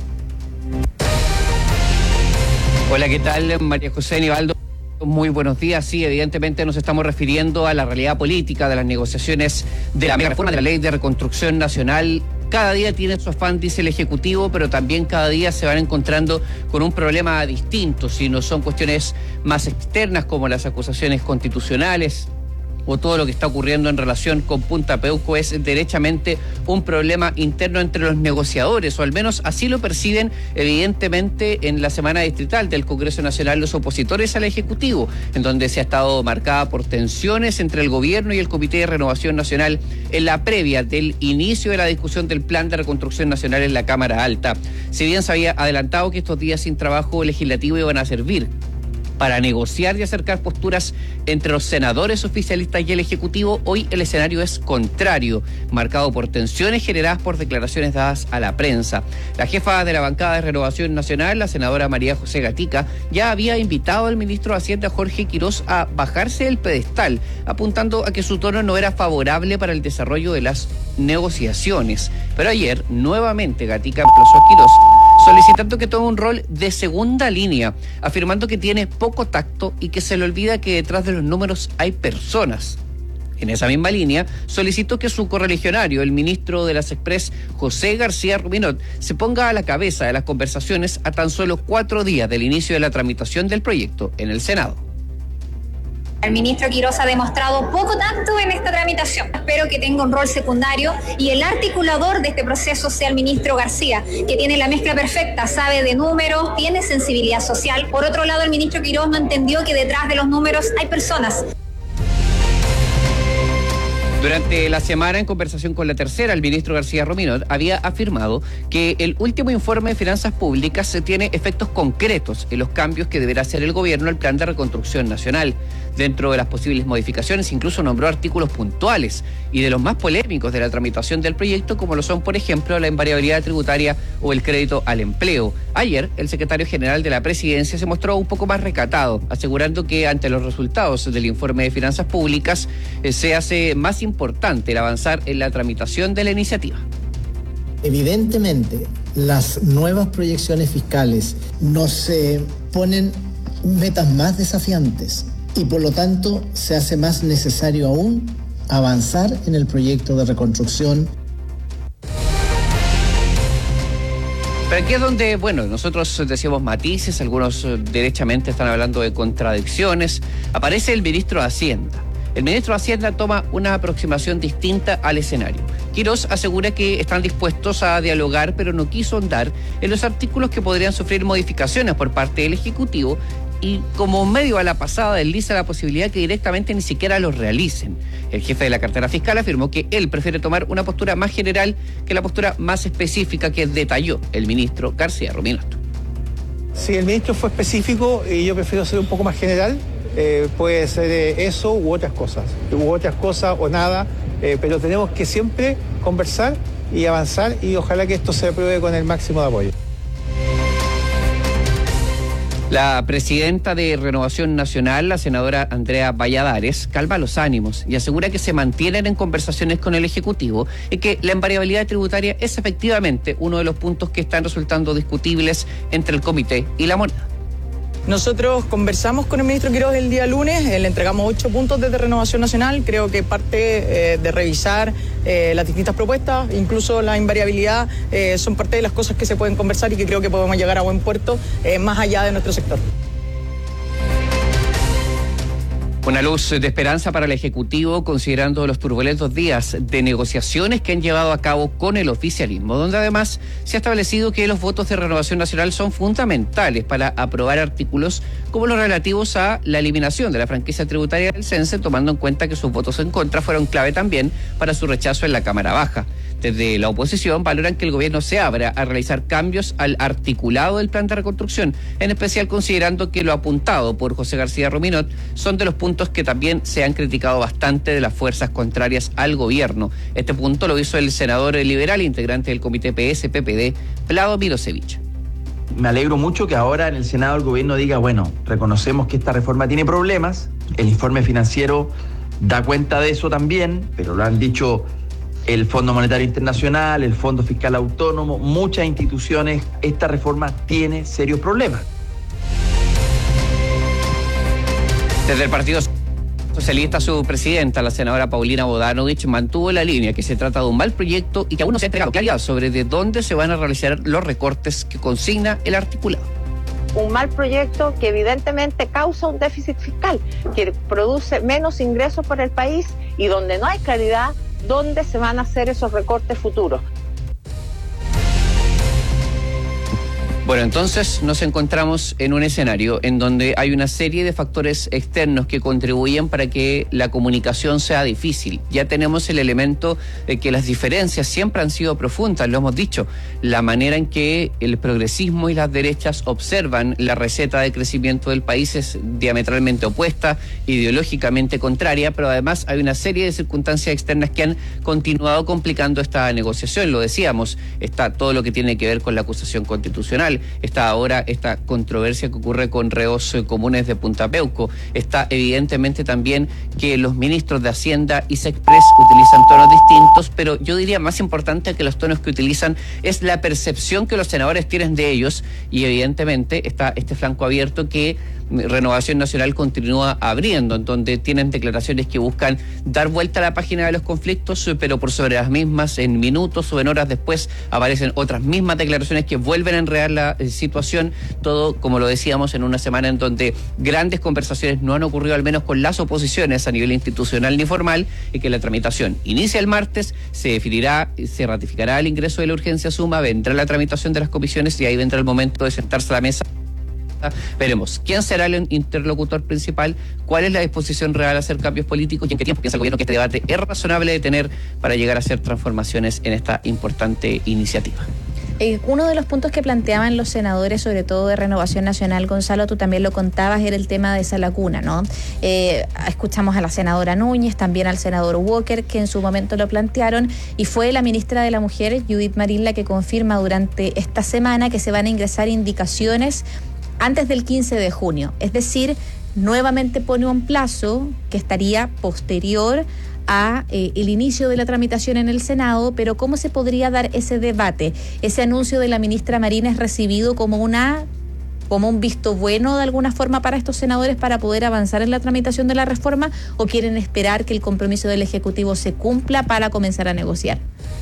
Hola, ¿qué tal? María José Nivaldo. Muy buenos días. Sí, evidentemente nos estamos refiriendo a la realidad política de las negociaciones de la mega reforma de la Ley de Reconstrucción Nacional. Cada día tiene su afán, dice el Ejecutivo, pero también cada día se van encontrando con un problema distinto, si no son cuestiones más externas como las acusaciones constitucionales o todo lo que está ocurriendo en relación con Punta Peuco, es derechamente un problema interno entre los negociadores, o al menos así lo perciben evidentemente en la semana distrital del Congreso Nacional los opositores al Ejecutivo, en donde se ha estado marcada por tensiones entre el gobierno y el Comité de Renovación Nacional en la previa del inicio de la discusión del Plan de Reconstrucción Nacional en la Cámara Alta. Si bien se había adelantado que estos días sin trabajo legislativo iban a servir para negociar y acercar posturas entre los senadores oficialistas y el Ejecutivo, hoy el escenario es contrario, marcado por tensiones generadas por declaraciones dadas a la prensa. La jefa de la bancada de Renovación Nacional, la senadora María José Gatica, ya había invitado al ministro de Hacienda Jorge Quirós a bajarse del pedestal, apuntando a que su tono no era favorable para el desarrollo de las negociaciones. Pero ayer, nuevamente, Gatica emplazó a Quirós solicitando que tome un rol de segunda línea, afirmando que tiene poco tacto y que se le olvida que detrás de los números hay personas. En esa misma línea, solicitó que su correligionario, el ministro de las Express, José García Ruminot, se ponga a la cabeza de las conversaciones a tan solo cuatro días del inicio de la tramitación del proyecto en el Senado.
El ministro Quirós ha demostrado poco tacto en esta tramitación. Espero que tenga un rol secundario y el articulador de este proceso sea el ministro García, que tiene la mezcla perfecta, sabe de números, tiene sensibilidad social. Por otro lado, el ministro Quirós no entendió que detrás de los números hay personas.
Durante la semana, en conversación con La Tercera, el ministro García Ruminot había afirmado que el último informe de finanzas públicas tiene efectos concretos en los cambios que deberá hacer el gobierno al plan de reconstrucción nacional. Dentro de las posibles modificaciones, incluso nombró artículos puntuales y de los más polémicos de la tramitación del proyecto, como lo son, por ejemplo, la invariabilidad tributaria o el crédito al empleo. Ayer, el secretario general de la Presidencia se mostró un poco más recatado, asegurando que ante los resultados del informe de finanzas públicas eh, se hace más importante el avanzar en la tramitación de la iniciativa.
Evidentemente, las nuevas proyecciones fiscales nos eh, ponen metas más desafiantes y por lo tanto se hace más necesario aún avanzar en el proyecto de reconstrucción.
Pero aquí es donde, bueno, nosotros decíamos matices, algunos derechamente están hablando de contradicciones. Aparece el ministro de Hacienda. El ministro de Hacienda toma una aproximación distinta al escenario. Quirós asegura que están dispuestos a dialogar, pero no quiso ahondar en los artículos que podrían sufrir modificaciones por parte del Ejecutivo y como medio a la pasada desliza la posibilidad que directamente ni siquiera los realicen. El jefe de la cartera fiscal afirmó que él prefiere tomar una postura más general que la postura más específica que detalló el ministro García Ruminot.
Si el ministro fue específico y yo prefiero ser un poco más general, eh, puede ser eh, eso u otras cosas, u otras cosas o nada, eh, pero tenemos que siempre conversar y avanzar y ojalá que esto se apruebe con el máximo de apoyo.
La presidenta de Renovación Nacional, la senadora Andrea Valladares, calma los ánimos y asegura que se mantienen en conversaciones con el Ejecutivo y que la invariabilidad tributaria es efectivamente uno de los puntos que están resultando discutibles entre el comité y la moneda.
Nosotros conversamos con el ministro Quirós el día lunes, le entregamos ocho puntos desde Renovación Nacional, creo que parte eh, de revisar eh, las distintas propuestas, incluso la invariabilidad, eh, son parte de las cosas que se pueden conversar y que creo que podemos llegar a buen puerto eh, más allá de nuestro sector.
Una luz de esperanza para el Ejecutivo, considerando los turbulentos días de negociaciones que han llevado a cabo con el oficialismo, donde además se ha establecido que los votos de Renovación Nacional son fundamentales para aprobar artículos como los relativos a la eliminación de la franquicia tributaria del CENSE, tomando en cuenta que sus votos en contra fueron clave también para su rechazo en la Cámara Baja. Desde la oposición valoran que el gobierno se abra a realizar cambios al articulado del plan de reconstrucción, en especial considerando que lo apuntado por José García Ruminot son de los puntos que también se han criticado bastante de las fuerzas contrarias al gobierno. Este punto lo hizo el senador liberal, integrante del comité P S P P D, Vlado Milosevich.
Me alegro mucho que ahora en el Senado el gobierno diga, bueno, reconocemos que esta reforma tiene problemas, el informe financiero da cuenta de eso también, pero lo han dicho el Fondo Monetario Internacional, el Fondo Fiscal Autónomo, muchas instituciones, esta reforma tiene serios problemas.
Desde el Partido Socialista, su presidenta, la senadora Paulina Bodanovich, mantuvo la línea que se trata de un mal proyecto y que aún no se ha entregado claridad sobre de dónde se van a realizar los recortes que consigna el articulado.
Un mal proyecto que evidentemente causa un déficit fiscal, que produce menos ingresos para el país y donde no hay claridad dónde se van a hacer esos recortes futuros.
Bueno, entonces nos encontramos en un escenario en donde hay una serie de factores externos que contribuyen para que la comunicación sea difícil. Ya tenemos el elemento de que las diferencias siempre han sido profundas, lo hemos dicho. La manera en que el progresismo y las derechas observan la receta de crecimiento del país es diametralmente opuesta, ideológicamente contraria, pero además hay una serie de circunstancias externas que han continuado complicando esta negociación. Lo decíamos, está todo lo que tiene que ver con la acusación constitucional, está ahora esta controversia que ocurre con reos eh, comunes de Punta Peuco. Está evidentemente también que los ministros de Hacienda y Sexpress utilizan tonos distintos, pero yo diría más importante que los tonos que utilizan es la percepción que los senadores tienen de ellos, y evidentemente está este flanco abierto que Renovación Nacional continúa abriendo, en donde tienen declaraciones que buscan dar vuelta a la página de los conflictos, pero por sobre las mismas, en minutos o en horas después, aparecen otras mismas declaraciones que vuelven a enredar la eh, situación. Todo, como lo decíamos, en una semana en donde grandes conversaciones no han ocurrido, al menos con las oposiciones a nivel institucional ni formal, y que la tramitación inicia el martes, se definirá, se ratificará el ingreso de la urgencia suma, vendrá la tramitación de las comisiones y ahí vendrá el momento de sentarse a la mesa. Veremos quién será el interlocutor principal, cuál es la disposición real a hacer cambios políticos y en qué tiempo piensa el gobierno que este debate es razonable de tener para llegar a hacer transformaciones en esta importante iniciativa.
Eh, uno de los puntos que planteaban los senadores, sobre todo de Renovación Nacional, Gonzalo, tú también lo contabas, era el tema de esa laguna, ¿no? Eh, escuchamos a la senadora Núñez, también al senador Walker, que en su momento lo plantearon, y fue la ministra de la Mujer, Judith Marín, la que confirma durante esta semana que se van a ingresar indicaciones antes del quince de junio. Es decir, nuevamente pone un plazo que estaría posterior a eh, el inicio de la tramitación en el Senado, pero ¿cómo se podría dar ese debate? ¿Ese anuncio de la ministra Marín es recibido como una como un visto bueno de alguna forma para estos senadores para poder avanzar en la tramitación de la reforma, o quieren esperar que el compromiso del Ejecutivo se cumpla para comenzar a negociar?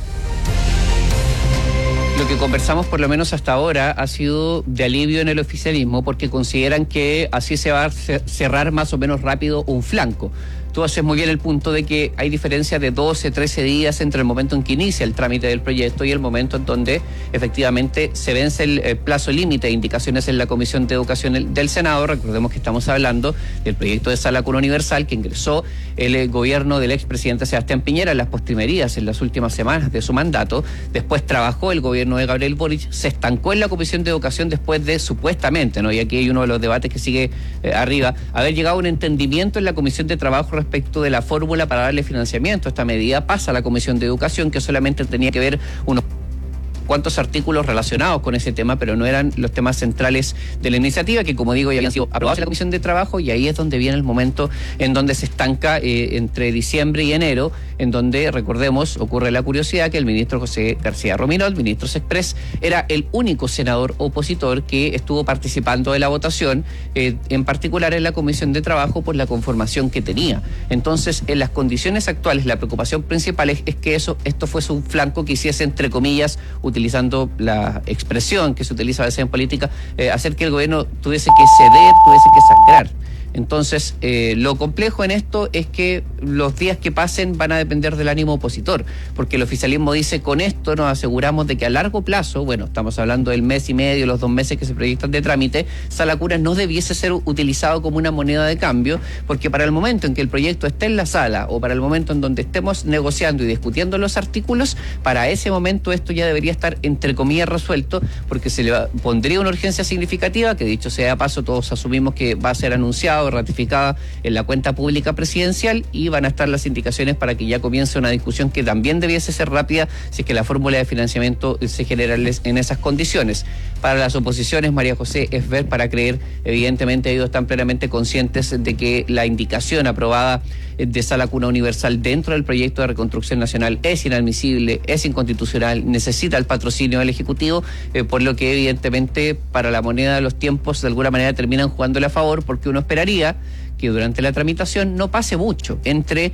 Lo que conversamos por lo menos hasta ahora ha sido de alivio en el oficialismo, porque consideran que así se va a cerrar más o menos rápido un flanco. Tú haces muy bien el punto de que hay diferencia de doce, trece días entre el momento en que inicia el trámite del proyecto y el momento en donde efectivamente se vence el, el plazo límite de indicaciones en la Comisión de Educación del Senado. Recordemos que estamos hablando del proyecto de Sala Cuna Universal que ingresó el, el gobierno del expresidente Sebastián Piñera en las postrimerías en las últimas semanas de su mandato. Después trabajó el gobierno de Gabriel Boric, se estancó en la Comisión de Educación después de, supuestamente, ¿no? Y aquí hay uno de los debates que sigue eh, arriba, haber llegado a un entendimiento en la Comisión de Trabajo respecto de la fórmula para darle financiamiento. Esta medida pasa a la Comisión de Educación, que solamente tenía que ver unos cuantos artículos relacionados con ese tema, pero no eran los temas centrales de la iniciativa, que como digo ya habían sido aprobados en la Comisión de Trabajo, y ahí es donde viene el momento en donde se estanca eh, entre diciembre y enero, en donde, recordemos, ocurre la curiosidad que el ministro José García Rominol, ministro Sexpress, era el único senador opositor que estuvo participando de la votación, eh, en particular en la Comisión de Trabajo, por la conformación que tenía. Entonces, en las condiciones actuales, la preocupación principal es, es que eso, esto fuese un flanco que hiciese, entre comillas, utilizando la expresión que se utiliza a veces en política, eh, hacer que el gobierno tuviese que ceder, tuviese que sangrar. Entonces, eh, lo complejo en esto es que los días que pasen van a depender del ánimo opositor, porque el oficialismo dice, con esto nos aseguramos de que a largo plazo, bueno, estamos hablando del mes y medio, los dos meses que se proyectan de trámite, Sala Cuna no debiese ser utilizado como una moneda de cambio, porque para el momento en que el proyecto esté en la sala, o para el momento en donde estemos negociando y discutiendo los artículos, para ese momento esto ya debería estar, entre comillas, resuelto, porque se le va, pondría una urgencia significativa, que dicho sea de paso, todos asumimos que va a ser anunciado, ratificada en la cuenta pública presidencial, y van a estar las indicaciones para que ya comience una discusión que también debiese ser rápida si es que la fórmula de financiamiento se genera en esas condiciones. Para las oposiciones, María José, es ver para creer. Evidentemente ellos están plenamente conscientes de que la indicación aprobada de Sala Cuna Universal dentro del proyecto de reconstrucción nacional es inadmisible, es inconstitucional, necesita el patrocinio del Ejecutivo, eh, por lo que evidentemente para la moneda de los tiempos de alguna manera terminan jugándole a favor, porque uno esperaría que durante la tramitación no pase mucho entre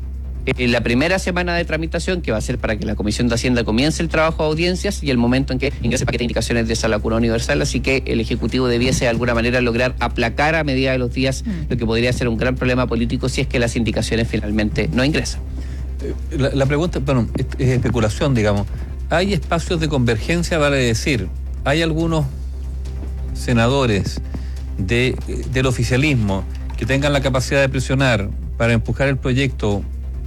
eh, la primera semana de tramitación, que va a ser para que la Comisión de Hacienda comience el trabajo de audiencias, y el momento en que ingrese el paquete de indicaciones de Sala Cuna Universal. Así que el Ejecutivo debiese de alguna manera lograr aplacar a medida de los días mm. lo que podría ser un gran problema político si es que las indicaciones finalmente no ingresan.
La, la pregunta, bueno, es, es especulación, digamos. ¿Hay espacios de convergencia? Vale decir, ¿hay algunos senadores de, del oficialismo que tengan la capacidad de presionar para empujar el proyecto,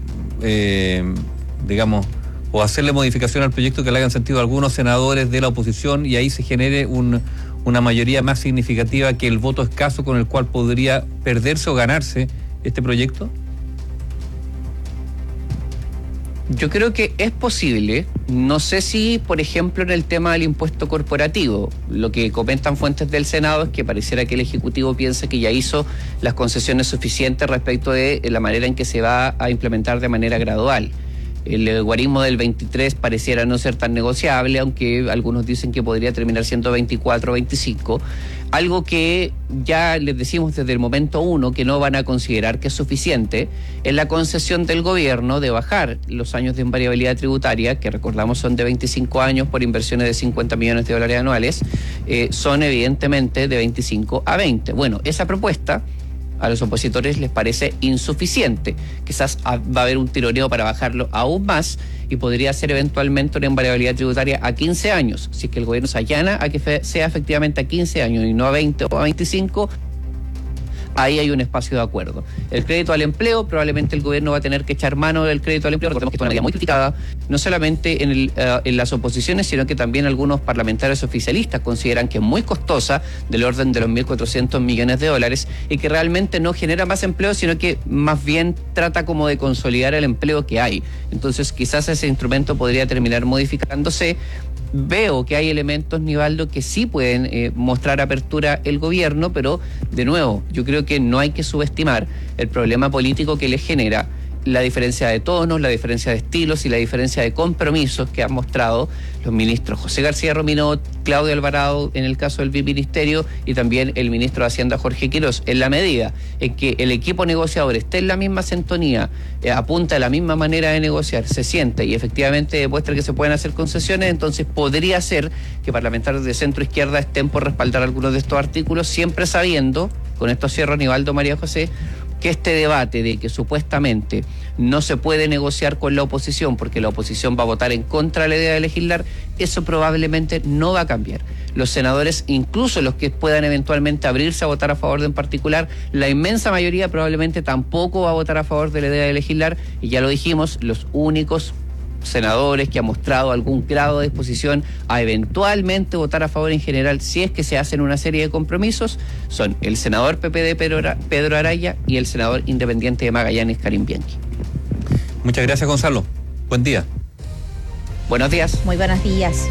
eh, digamos, o hacerle modificación al proyecto que le hagan sentido a algunos senadores de la oposición, y ahí se genere un, una mayoría más significativa que el voto escaso con el cual podría perderse o ganarse este proyecto?
Yo creo que es posible. No sé si, por ejemplo, en el tema del impuesto corporativo, lo que comentan fuentes del Senado es que pareciera que el Ejecutivo piensa que ya hizo las concesiones suficientes respecto de la manera en que se va a implementar de manera gradual. El guarismo del veintitrés pareciera no ser tan negociable, aunque algunos dicen que podría terminar siendo veinticuatro o veinticinco. Algo que ya les decimos desde el momento uno que no van a considerar que es suficiente es la concesión del gobierno de bajar los años de invariabilidad tributaria, que recordamos son de veinticinco años por inversiones de cincuenta millones de dólares anuales, eh, son evidentemente de veinticinco a veinte. Bueno, esa propuesta a los opositores les parece insuficiente. Quizás va a haber un tironeo para bajarlo aún más y podría ser eventualmente una invariabilidad tributaria a quince años. Si es que el gobierno se allana a que fe- sea efectivamente a quince años y no a veinte o a veinticinco, ahí hay un espacio de acuerdo. El crédito al empleo, probablemente el gobierno va a tener que echar mano del crédito al empleo. Recordemos que es una medida muy criticada, no solamente en, el, uh, en las oposiciones, sino que también algunos parlamentarios oficialistas consideran que es muy costosa, del orden de los mil cuatrocientos millones de dólares, y que realmente no genera más empleo, sino que más bien trata como de consolidar el empleo que hay. Entonces quizás ese instrumento podría terminar modificándose. Veo que hay elementos, Nivaldo, que sí pueden eh, mostrar apertura el gobierno, pero de nuevo, yo creo que no hay que subestimar el problema político que le genera la diferencia de tonos, la diferencia de estilos y la diferencia de compromisos que han mostrado los ministros José García Rominó, Claudio Alvarado en el caso del biministerio y también el ministro de Hacienda Jorge Quirós. En la medida en que el equipo negociador esté en la misma sintonía, eh, apunta a la misma manera de negociar, se siente y efectivamente demuestra que se pueden hacer concesiones, entonces podría ser que parlamentarios de centro izquierda estén por respaldar algunos de estos artículos, siempre sabiendo, con esto cierro, Nivaldo, María José, que este debate de que supuestamente no se puede negociar con la oposición porque la oposición va a votar en contra de la idea de legislar, eso probablemente no va a cambiar. Los senadores, incluso los que puedan eventualmente abrirse a votar a favor de en particular, la inmensa mayoría probablemente tampoco va a votar a favor de la idea de legislar, y ya lo dijimos, los únicos senadores que han mostrado algún grado de disposición a eventualmente votar a favor en general si es que se hacen una serie de compromisos son el senador P P D Pedro Araya y el senador independiente de Magallanes Karim Bianchi.
Muchas gracias, Gonzalo. Buen día.
Buenos días.
Muy buenos días.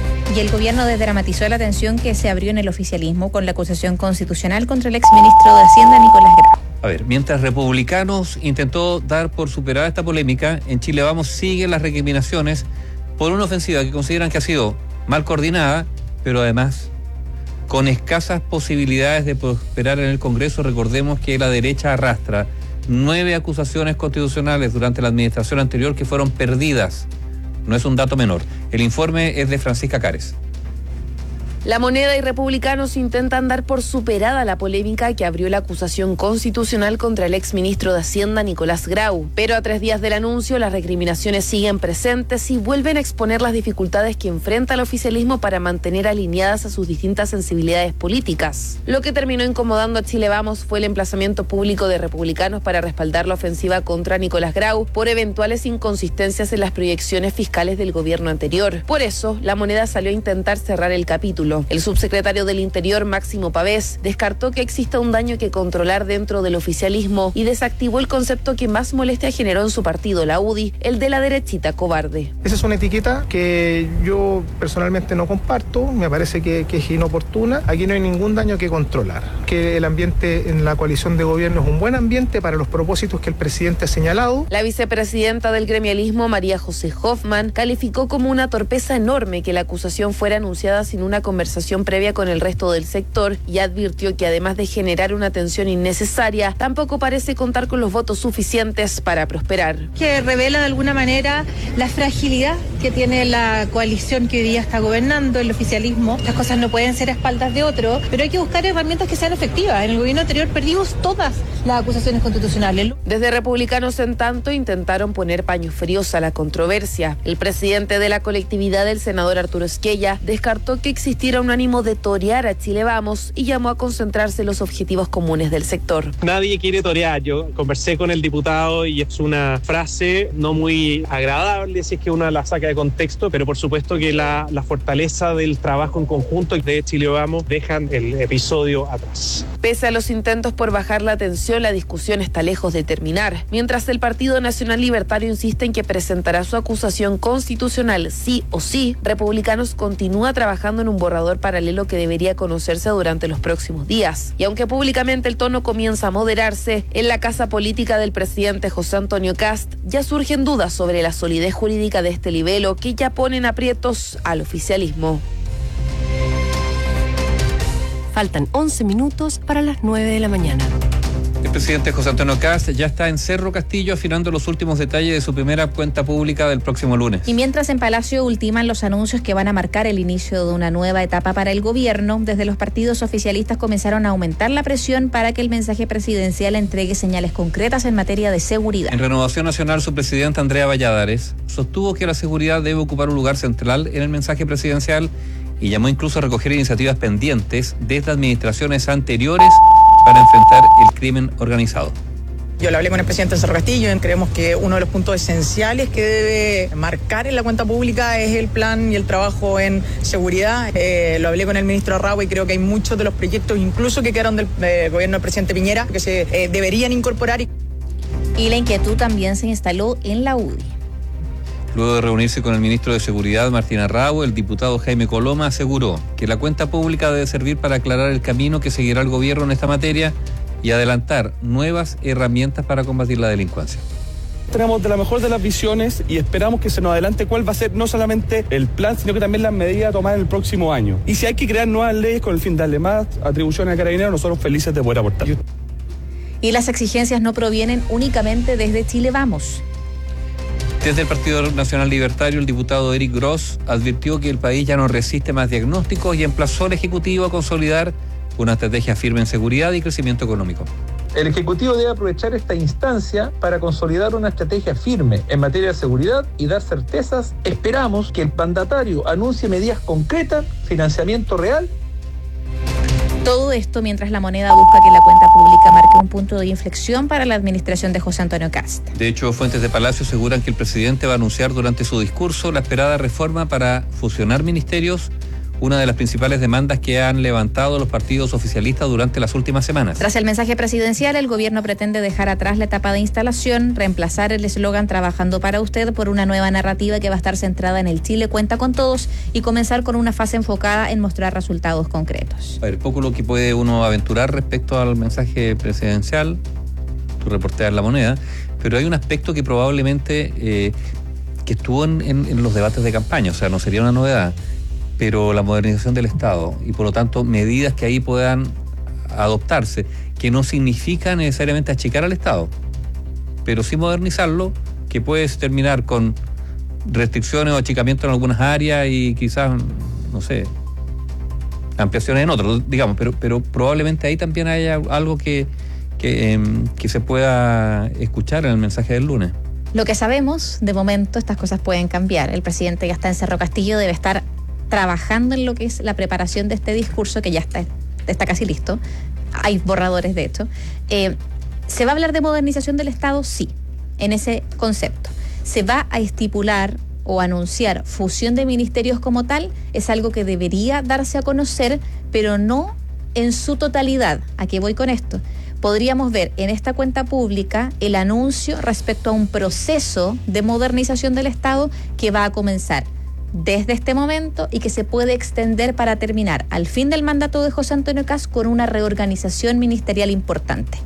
Y el gobierno desdramatizó la tensión que se abrió en el oficialismo con la acusación constitucional contra el exministro de Hacienda, Nicolás Grau.
A ver, mientras Republicanos intentó dar por superada esta polémica, en Chile Vamos siguen las recriminaciones por una ofensiva que consideran que ha sido mal coordinada, pero además con escasas posibilidades de prosperar en el Congreso. Recordemos que la derecha arrastra nueve acusaciones constitucionales durante la administración anterior que fueron perdidas. No es un dato menor. El informe es de Francisca Cares.
La Moneda y Republicanos intentan dar por superada la polémica que abrió la acusación constitucional contra el exministro de Hacienda, Nicolás Grau. Pero a tres días del anuncio, las recriminaciones siguen presentes y vuelven a exponer las dificultades que enfrenta el oficialismo para mantener alineadas a sus distintas sensibilidades políticas. Lo que terminó incomodando a Chile Vamos fue el emplazamiento público de Republicanos para respaldar la ofensiva contra Nicolás Grau por eventuales inconsistencias en las proyecciones fiscales del gobierno anterior. Por eso, la Moneda salió a intentar cerrar el capítulo. El subsecretario del Interior, Máximo Pavés, descartó que exista un daño que controlar dentro del oficialismo y desactivó el concepto que más molestia generó en su partido, la U D I, el de la derechita cobarde.
Esa es una etiqueta que yo personalmente no comparto, me parece que, que es inoportuna. Aquí no hay ningún daño que controlar. Que el ambiente en la coalición de gobierno es un buen ambiente para los propósitos que el presidente ha señalado.
La vicepresidenta del gremialismo, María José Hoffman, calificó como una torpeza enorme que la acusación fuera anunciada sin una conversación previa con el resto del sector y advirtió que además de generar una tensión innecesaria, tampoco parece contar con los votos suficientes para prosperar.
Que revela de alguna manera la fragilidad que tiene la coalición que hoy día está gobernando, el oficialismo. Las cosas no pueden ser a espaldas de otro, pero hay que buscar herramientas que sean efectivas. En el gobierno anterior perdimos todas las acusaciones constitucionales.
Desde Republicanos, en tanto, intentaron poner paños fríos a la controversia. El presidente de la colectividad, el senador Arturo Esquella, descartó que existiera un ánimo de torear a Chile Vamos y llamó a concentrarse en los objetivos comunes del sector.
Nadie quiere torear. Yo conversé con el diputado y es una frase no muy agradable si es que uno la saca de contexto, pero por supuesto que la, la fortaleza del trabajo en conjunto de Chile Vamos dejan el episodio atrás.
Pese a los intentos por bajar la tensión, la discusión está lejos de terminar. Mientras el Partido Nacional Libertario insiste en que presentará su acusación constitucional sí o sí, Republicanos continúa trabajando en un borrador paralelo que debería conocerse durante los próximos días. Y aunque públicamente el tono comienza a moderarse, en la casa política del presidente José Antonio Kast ya surgen dudas sobre la solidez jurídica de este libelo que ya ponen aprietos al oficialismo.
Faltan once minutos para las nueve de la mañana.
El presidente José Antonio Kast ya está en Cerro Castillo afinando los últimos detalles de su primera cuenta pública del próximo lunes.
Y mientras en Palacio ultiman los anuncios que van a marcar el inicio de una nueva etapa para el gobierno, desde los partidos oficialistas comenzaron a aumentar la presión para que el mensaje presidencial entregue señales concretas en materia de seguridad.
En Renovación Nacional, su presidenta Andrea Valladares sostuvo que la seguridad debe ocupar un lugar central en el mensaje presidencial y llamó incluso a recoger iniciativas pendientes desde administraciones anteriores para enfrentar el crimen organizado.
Yo le hablé con el presidente de Cerro Castillo y creemos que uno de los puntos esenciales que debe marcar en la cuenta pública es el plan y el trabajo en seguridad. Eh, lo hablé con el ministro Raúl y creo que hay muchos de los proyectos, incluso que quedaron del eh, gobierno del presidente Piñera, que se eh, deberían incorporar. Y...
y la inquietud también se instaló en la U D I.
Luego de reunirse con el ministro de Seguridad, Martín Arrau, el diputado Jaime Coloma aseguró que la cuenta pública debe servir para aclarar el camino que seguirá el gobierno en esta materia y adelantar nuevas herramientas para combatir la delincuencia.
Tenemos de la mejor de las visiones y esperamos que se nos adelante cuál va a ser no solamente el plan, sino que también las medidas a tomar en el próximo año. Y si hay que crear nuevas leyes con el fin de darle más atribuciones a Carabineros, nosotros felices de poder aportar.
Y las exigencias no provienen únicamente desde Chile Vamos.
Desde el Partido Nacional Libertario, el diputado Eric Gross advirtió que el país ya no resiste más diagnósticos y emplazó al Ejecutivo a consolidar una estrategia firme en seguridad y crecimiento económico.
El Ejecutivo debe aprovechar esta instancia para consolidar una estrategia firme en materia de seguridad y dar certezas. Esperamos que el mandatario anuncie medidas concretas, financiamiento real.
Todo esto mientras la moneda busca que la cuenta pública marque un punto de inflexión para la administración de José Antonio Kast.
De hecho, fuentes de Palacio aseguran que el presidente va a anunciar durante su discurso la esperada reforma para fusionar ministerios, una de las principales demandas que han levantado los partidos oficialistas durante las últimas semanas.
Tras el mensaje presidencial, el gobierno pretende dejar atrás la etapa de instalación, reemplazar el eslogan "Trabajando para usted" por una nueva narrativa que va a estar centrada en el Chile cuenta con todos y comenzar con una fase enfocada en mostrar resultados concretos.
A ver, poco lo que puede uno aventurar respecto al mensaje presidencial, tú reporteas La Moneda, pero hay un aspecto que probablemente eh, que estuvo en, en, en los debates de campaña, o sea, no sería una novedad, pero la modernización del Estado y por lo tanto medidas que ahí puedan adoptarse, que no significa necesariamente achicar al Estado, pero sí modernizarlo, que puede terminar con restricciones o achicamiento en algunas áreas y quizás, no sé, ampliaciones en otros, digamos, pero, pero probablemente ahí también haya algo que, que, eh, que se pueda escuchar en el mensaje del lunes.
Lo que sabemos, de momento, estas cosas pueden cambiar. El presidente ya está en Cerro Castillo, debe estar trabajando en lo que es la preparación de este discurso, que ya está, está casi listo. Hay borradores, de hecho. Eh, ¿Se va a hablar de modernización del Estado? Sí, en ese concepto. ¿Se va a estipular o anunciar fusión de ministerios como tal? Es algo que debería darse a conocer, pero no en su totalidad. ¿A qué voy con esto? Podríamos ver en esta cuenta pública el anuncio respecto a un proceso de modernización del Estado que va a comenzar desde este momento y que se puede extender para terminar al fin del mandato de José Antonio Kast con una reorganización ministerial importante.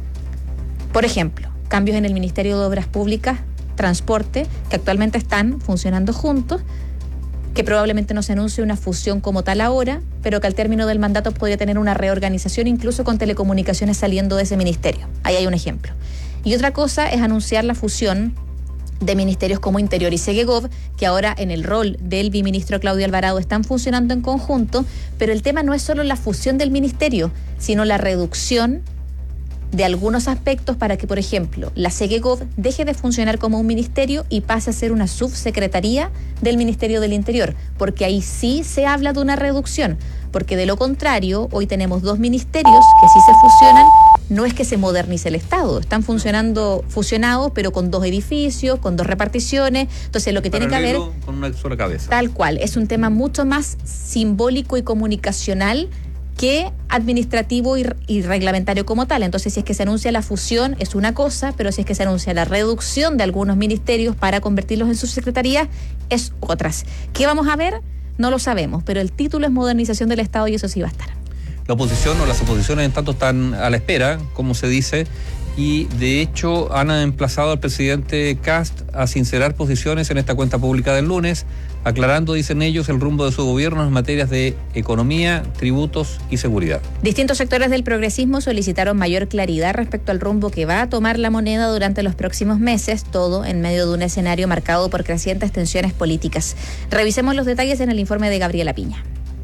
Por ejemplo, cambios en el Ministerio de Obras Públicas, Transporte, que actualmente están funcionando juntos, que probablemente no se anuncie una fusión como tal ahora, pero que al término del mandato podría tener una reorganización incluso con telecomunicaciones saliendo de ese ministerio. Ahí hay un ejemplo. Y otra cosa es anunciar la fusión de ministerios como Interior y Segegov, que ahora en el rol del biministro Claudio Alvarado están funcionando en conjunto, pero el tema no es solo la fusión del ministerio, sino la reducción de algunos aspectos para que, por ejemplo, la Segegov deje de funcionar como un ministerio y pase a ser una subsecretaría del Ministerio del Interior, porque ahí sí se habla de una reducción, porque de lo contrario, hoy tenemos dos ministerios que sí se fusionan. No es que se modernice el Estado, están funcionando fusionados, pero con dos edificios, con dos reparticiones. Entonces, lo que tiene que haber,
con una sola cabeza.
Tal cual, es un tema mucho más simbólico y comunicacional que administrativo y, y reglamentario como tal. Entonces, si es que se anuncia la fusión es una cosa, pero si es que se anuncia la reducción de algunos ministerios para convertirlos en subsecretarías es otras. ¿Qué vamos a ver? No lo sabemos, pero el título es modernización del Estado y eso sí va a estar.
La oposición o las oposiciones en tanto están a la espera, como se dice, y de hecho han emplazado al presidente Kast a sincerar posiciones en esta cuenta pública del lunes, aclarando, dicen ellos, el rumbo de su gobierno en materias de economía, tributos y seguridad.
Distintos sectores del progresismo solicitaron mayor claridad respecto al rumbo que va a tomar la moneda durante los próximos meses, todo en medio de un escenario marcado por crecientes tensiones políticas. Revisemos los detalles en el informe de Gabriela Piña.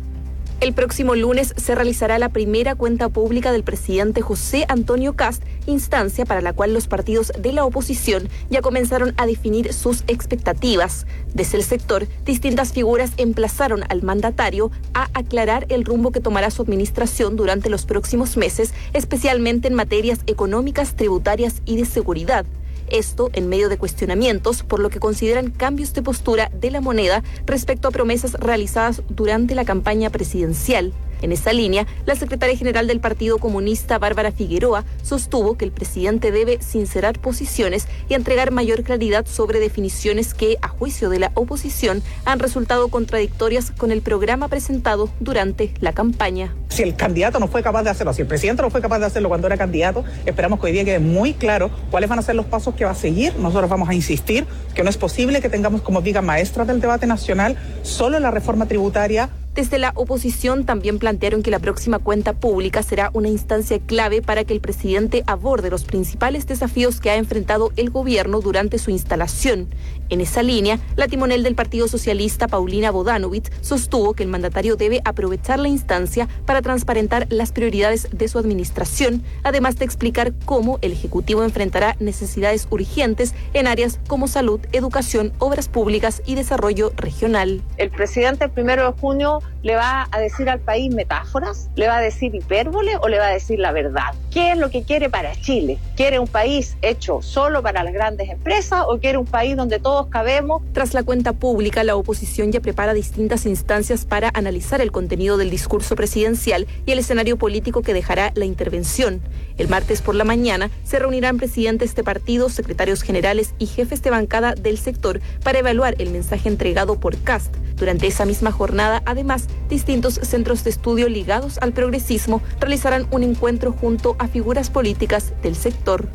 El próximo lunes se realizará la primera cuenta pública del presidente José Antonio Kast, instancia para la cual los partidos de la oposición ya comenzaron a definir sus expectativas. Desde el sector, distintas figuras emplazaron al mandatario a aclarar el rumbo que tomará su administración durante los próximos meses, especialmente en materias económicas, tributarias y de seguridad. Esto en medio de cuestionamientos por lo que consideran cambios de postura de la moneda respecto a promesas realizadas durante la campaña presidencial. En esa línea, la secretaria general del Partido Comunista, Bárbara Figueroa, sostuvo que el presidente debe sincerar posiciones y entregar mayor claridad sobre definiciones que, a juicio de la oposición, han resultado contradictorias con el programa presentado durante la campaña.
Si el candidato no fue capaz de hacerlo, si el presidente no fue capaz de hacerlo cuando era candidato, esperamos que hoy día quede muy claro cuáles van a ser los pasos que va a seguir. Nosotros vamos a insistir que no es posible que tengamos como viga maestra del debate nacional solo la reforma tributaria.
Desde la oposición también plantearon que la próxima cuenta pública será una instancia clave para que el presidente aborde los principales desafíos que ha enfrentado el gobierno durante su instalación. En esa línea, la timonel del Partido Socialista, Paulina Bodanovich, sostuvo que el mandatario debe aprovechar la instancia para transparentar las prioridades de su administración, además de explicar cómo el Ejecutivo enfrentará necesidades urgentes en áreas como salud, educación, obras públicas y desarrollo regional.
El presidente el primero de junio le va a decir al país metáforas, le va a decir hipérbole o le va a decir la verdad. ¿Qué es lo que quiere para Chile? ¿Quiere un país hecho solo para las grandes empresas o quiere un país donde todos cabemos?
Tras la cuenta pública, la oposición ya prepara distintas instancias para analizar el contenido del discurso presidencial y el escenario político que dejará la intervención. El martes por la mañana se reunirán presidentes de partidos, secretarios generales y jefes de bancada del sector para evaluar el mensaje entregado por Kast. Durante esa misma jornada, además, distintos centros de estudio ligados al progresismo realizarán un encuentro junto a figuras políticas del sector.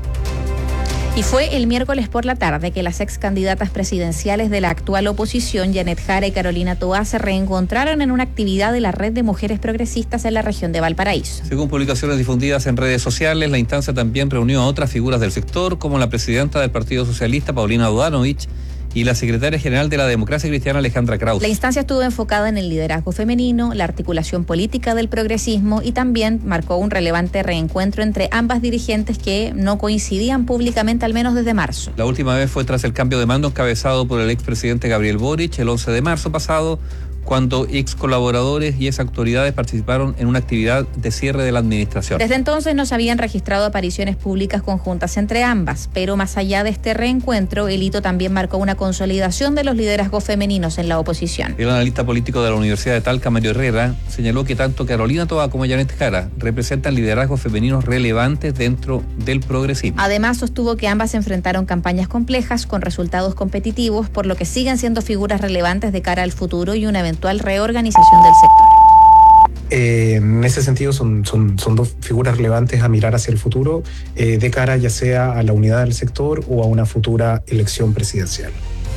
Y fue el miércoles por la tarde que las ex candidatas presidenciales de la actual oposición, Janet Jara y Carolina Toá, se reencontraron en una actividad de la Red de Mujeres Progresistas en la región de Valparaíso.
Según publicaciones difundidas en redes sociales, la instancia también reunió a otras figuras del sector, como la presidenta del Partido Socialista, Paulina Bodanovich, y la secretaria general de la Democracia Cristiana, Alejandra Krauss.
La instancia estuvo enfocada en el liderazgo femenino, la articulación política del progresismo y también marcó un relevante reencuentro entre ambas dirigentes que no coincidían públicamente al menos desde marzo.
La última vez fue tras el cambio de mando encabezado por el expresidente Gabriel Boric el once de marzo pasado, cuando ex colaboradores y ex autoridades participaron en una actividad de cierre de la administración.
Desde entonces no se habían registrado apariciones públicas conjuntas entre ambas, pero más allá de este reencuentro, el hito también marcó una consolidación de los liderazgos femeninos en la oposición.
El analista político de la Universidad de Talca, Mario Herrera, señaló que tanto Carolina Toá como Janet Jara representan liderazgos femeninos relevantes dentro del progresismo.
Además, sostuvo que ambas enfrentaron campañas complejas con resultados competitivos, por lo que siguen siendo figuras relevantes de cara al futuro y una eventual reorganización del sector.
Eh, en ese sentido son, son, son dos figuras relevantes a mirar hacia el futuro, eh, de cara ya sea a la unidad del sector o a una futura elección presidencial.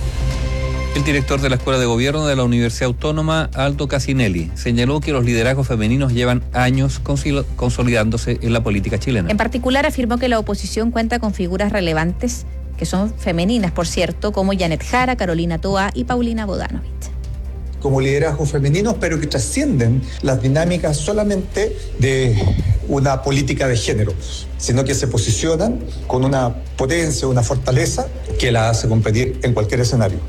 El director de la Escuela de Gobierno de la Universidad Autónoma, Aldo Casinelli, señaló que los liderazgos femeninos llevan años consolidándose en la política chilena.
En particular, afirmó que la oposición cuenta con figuras relevantes, que son femeninas, por cierto, como Janet Jara, Carolina Toá y Paulina Bodanovich.
Como liderazgos femeninos, pero que trascienden las dinámicas solamente de una política de género, sino que se posicionan con una potencia, una fortaleza que la hace competir en cualquier escenario.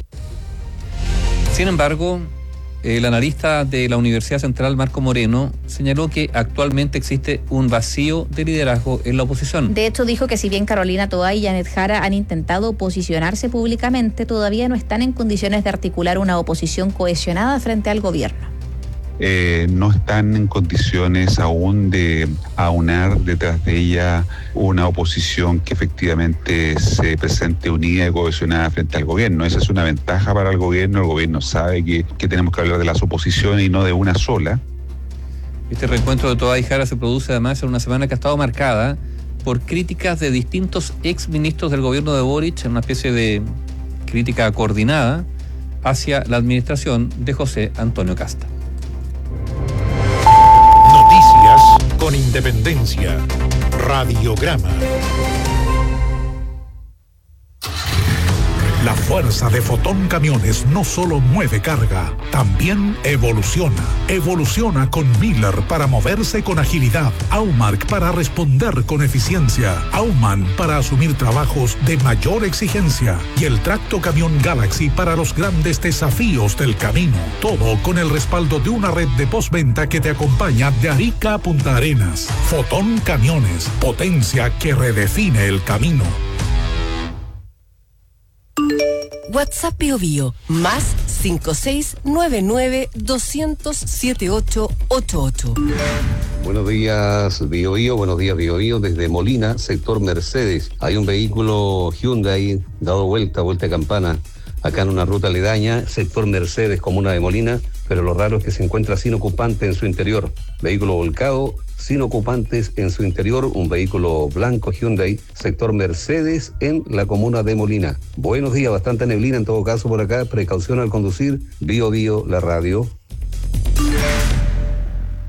Sin embargo, el analista de la Universidad Central, Marco Moreno, señaló que actualmente existe un vacío de liderazgo en la oposición.
De hecho, dijo que si bien Carolina Toá y Janet Jara han intentado posicionarse públicamente, todavía no están en condiciones de articular una oposición cohesionada frente al gobierno.
eh, no están en condiciones aún de aunar detrás de ella una oposición que efectivamente se presente unida y cohesionada frente al gobierno. Esa es una ventaja para el gobierno. El gobierno sabe que, que tenemos que hablar de las oposiciones y no de una sola.
Este reencuentro de Toá y Jara se produce además en una semana que ha estado marcada por críticas de distintos exministros del gobierno de Boric, en una especie de crítica coordinada hacia la administración de José Antonio Cast.
Noticias con independencia. Radiograma. La fuerza de Fotón Camiones no solo mueve carga, también evoluciona. Evoluciona con Miller para moverse con agilidad, Aumark para responder con eficiencia, Auman para asumir trabajos de mayor exigencia y el Tracto Camión Galaxy para los grandes desafíos del camino. Todo con el respaldo de una red de postventa que te acompaña de Arica a Punta Arenas. Fotón Camiones, potencia que redefine el camino.
WhatsApp Bio Bio, más cinco seis nueve nueve dos cero cero siete ocho ocho ocho.
Buenos días, Bio Bio, buenos días, Bio Bio, desde Molina, sector Mercedes. Hay un vehículo Hyundai dado vuelta, vuelta de campana, acá en una ruta aledaña, sector Mercedes, comuna de Molina, pero lo raro es que se encuentra sin ocupante en su interior. Vehículo volcado, sin ocupantes en su interior, un vehículo blanco Hyundai, sector Mercedes en la comuna de Molina. Buenos días, bastante neblina en todo caso por acá, precaución al conducir, Bio Bio, la radio.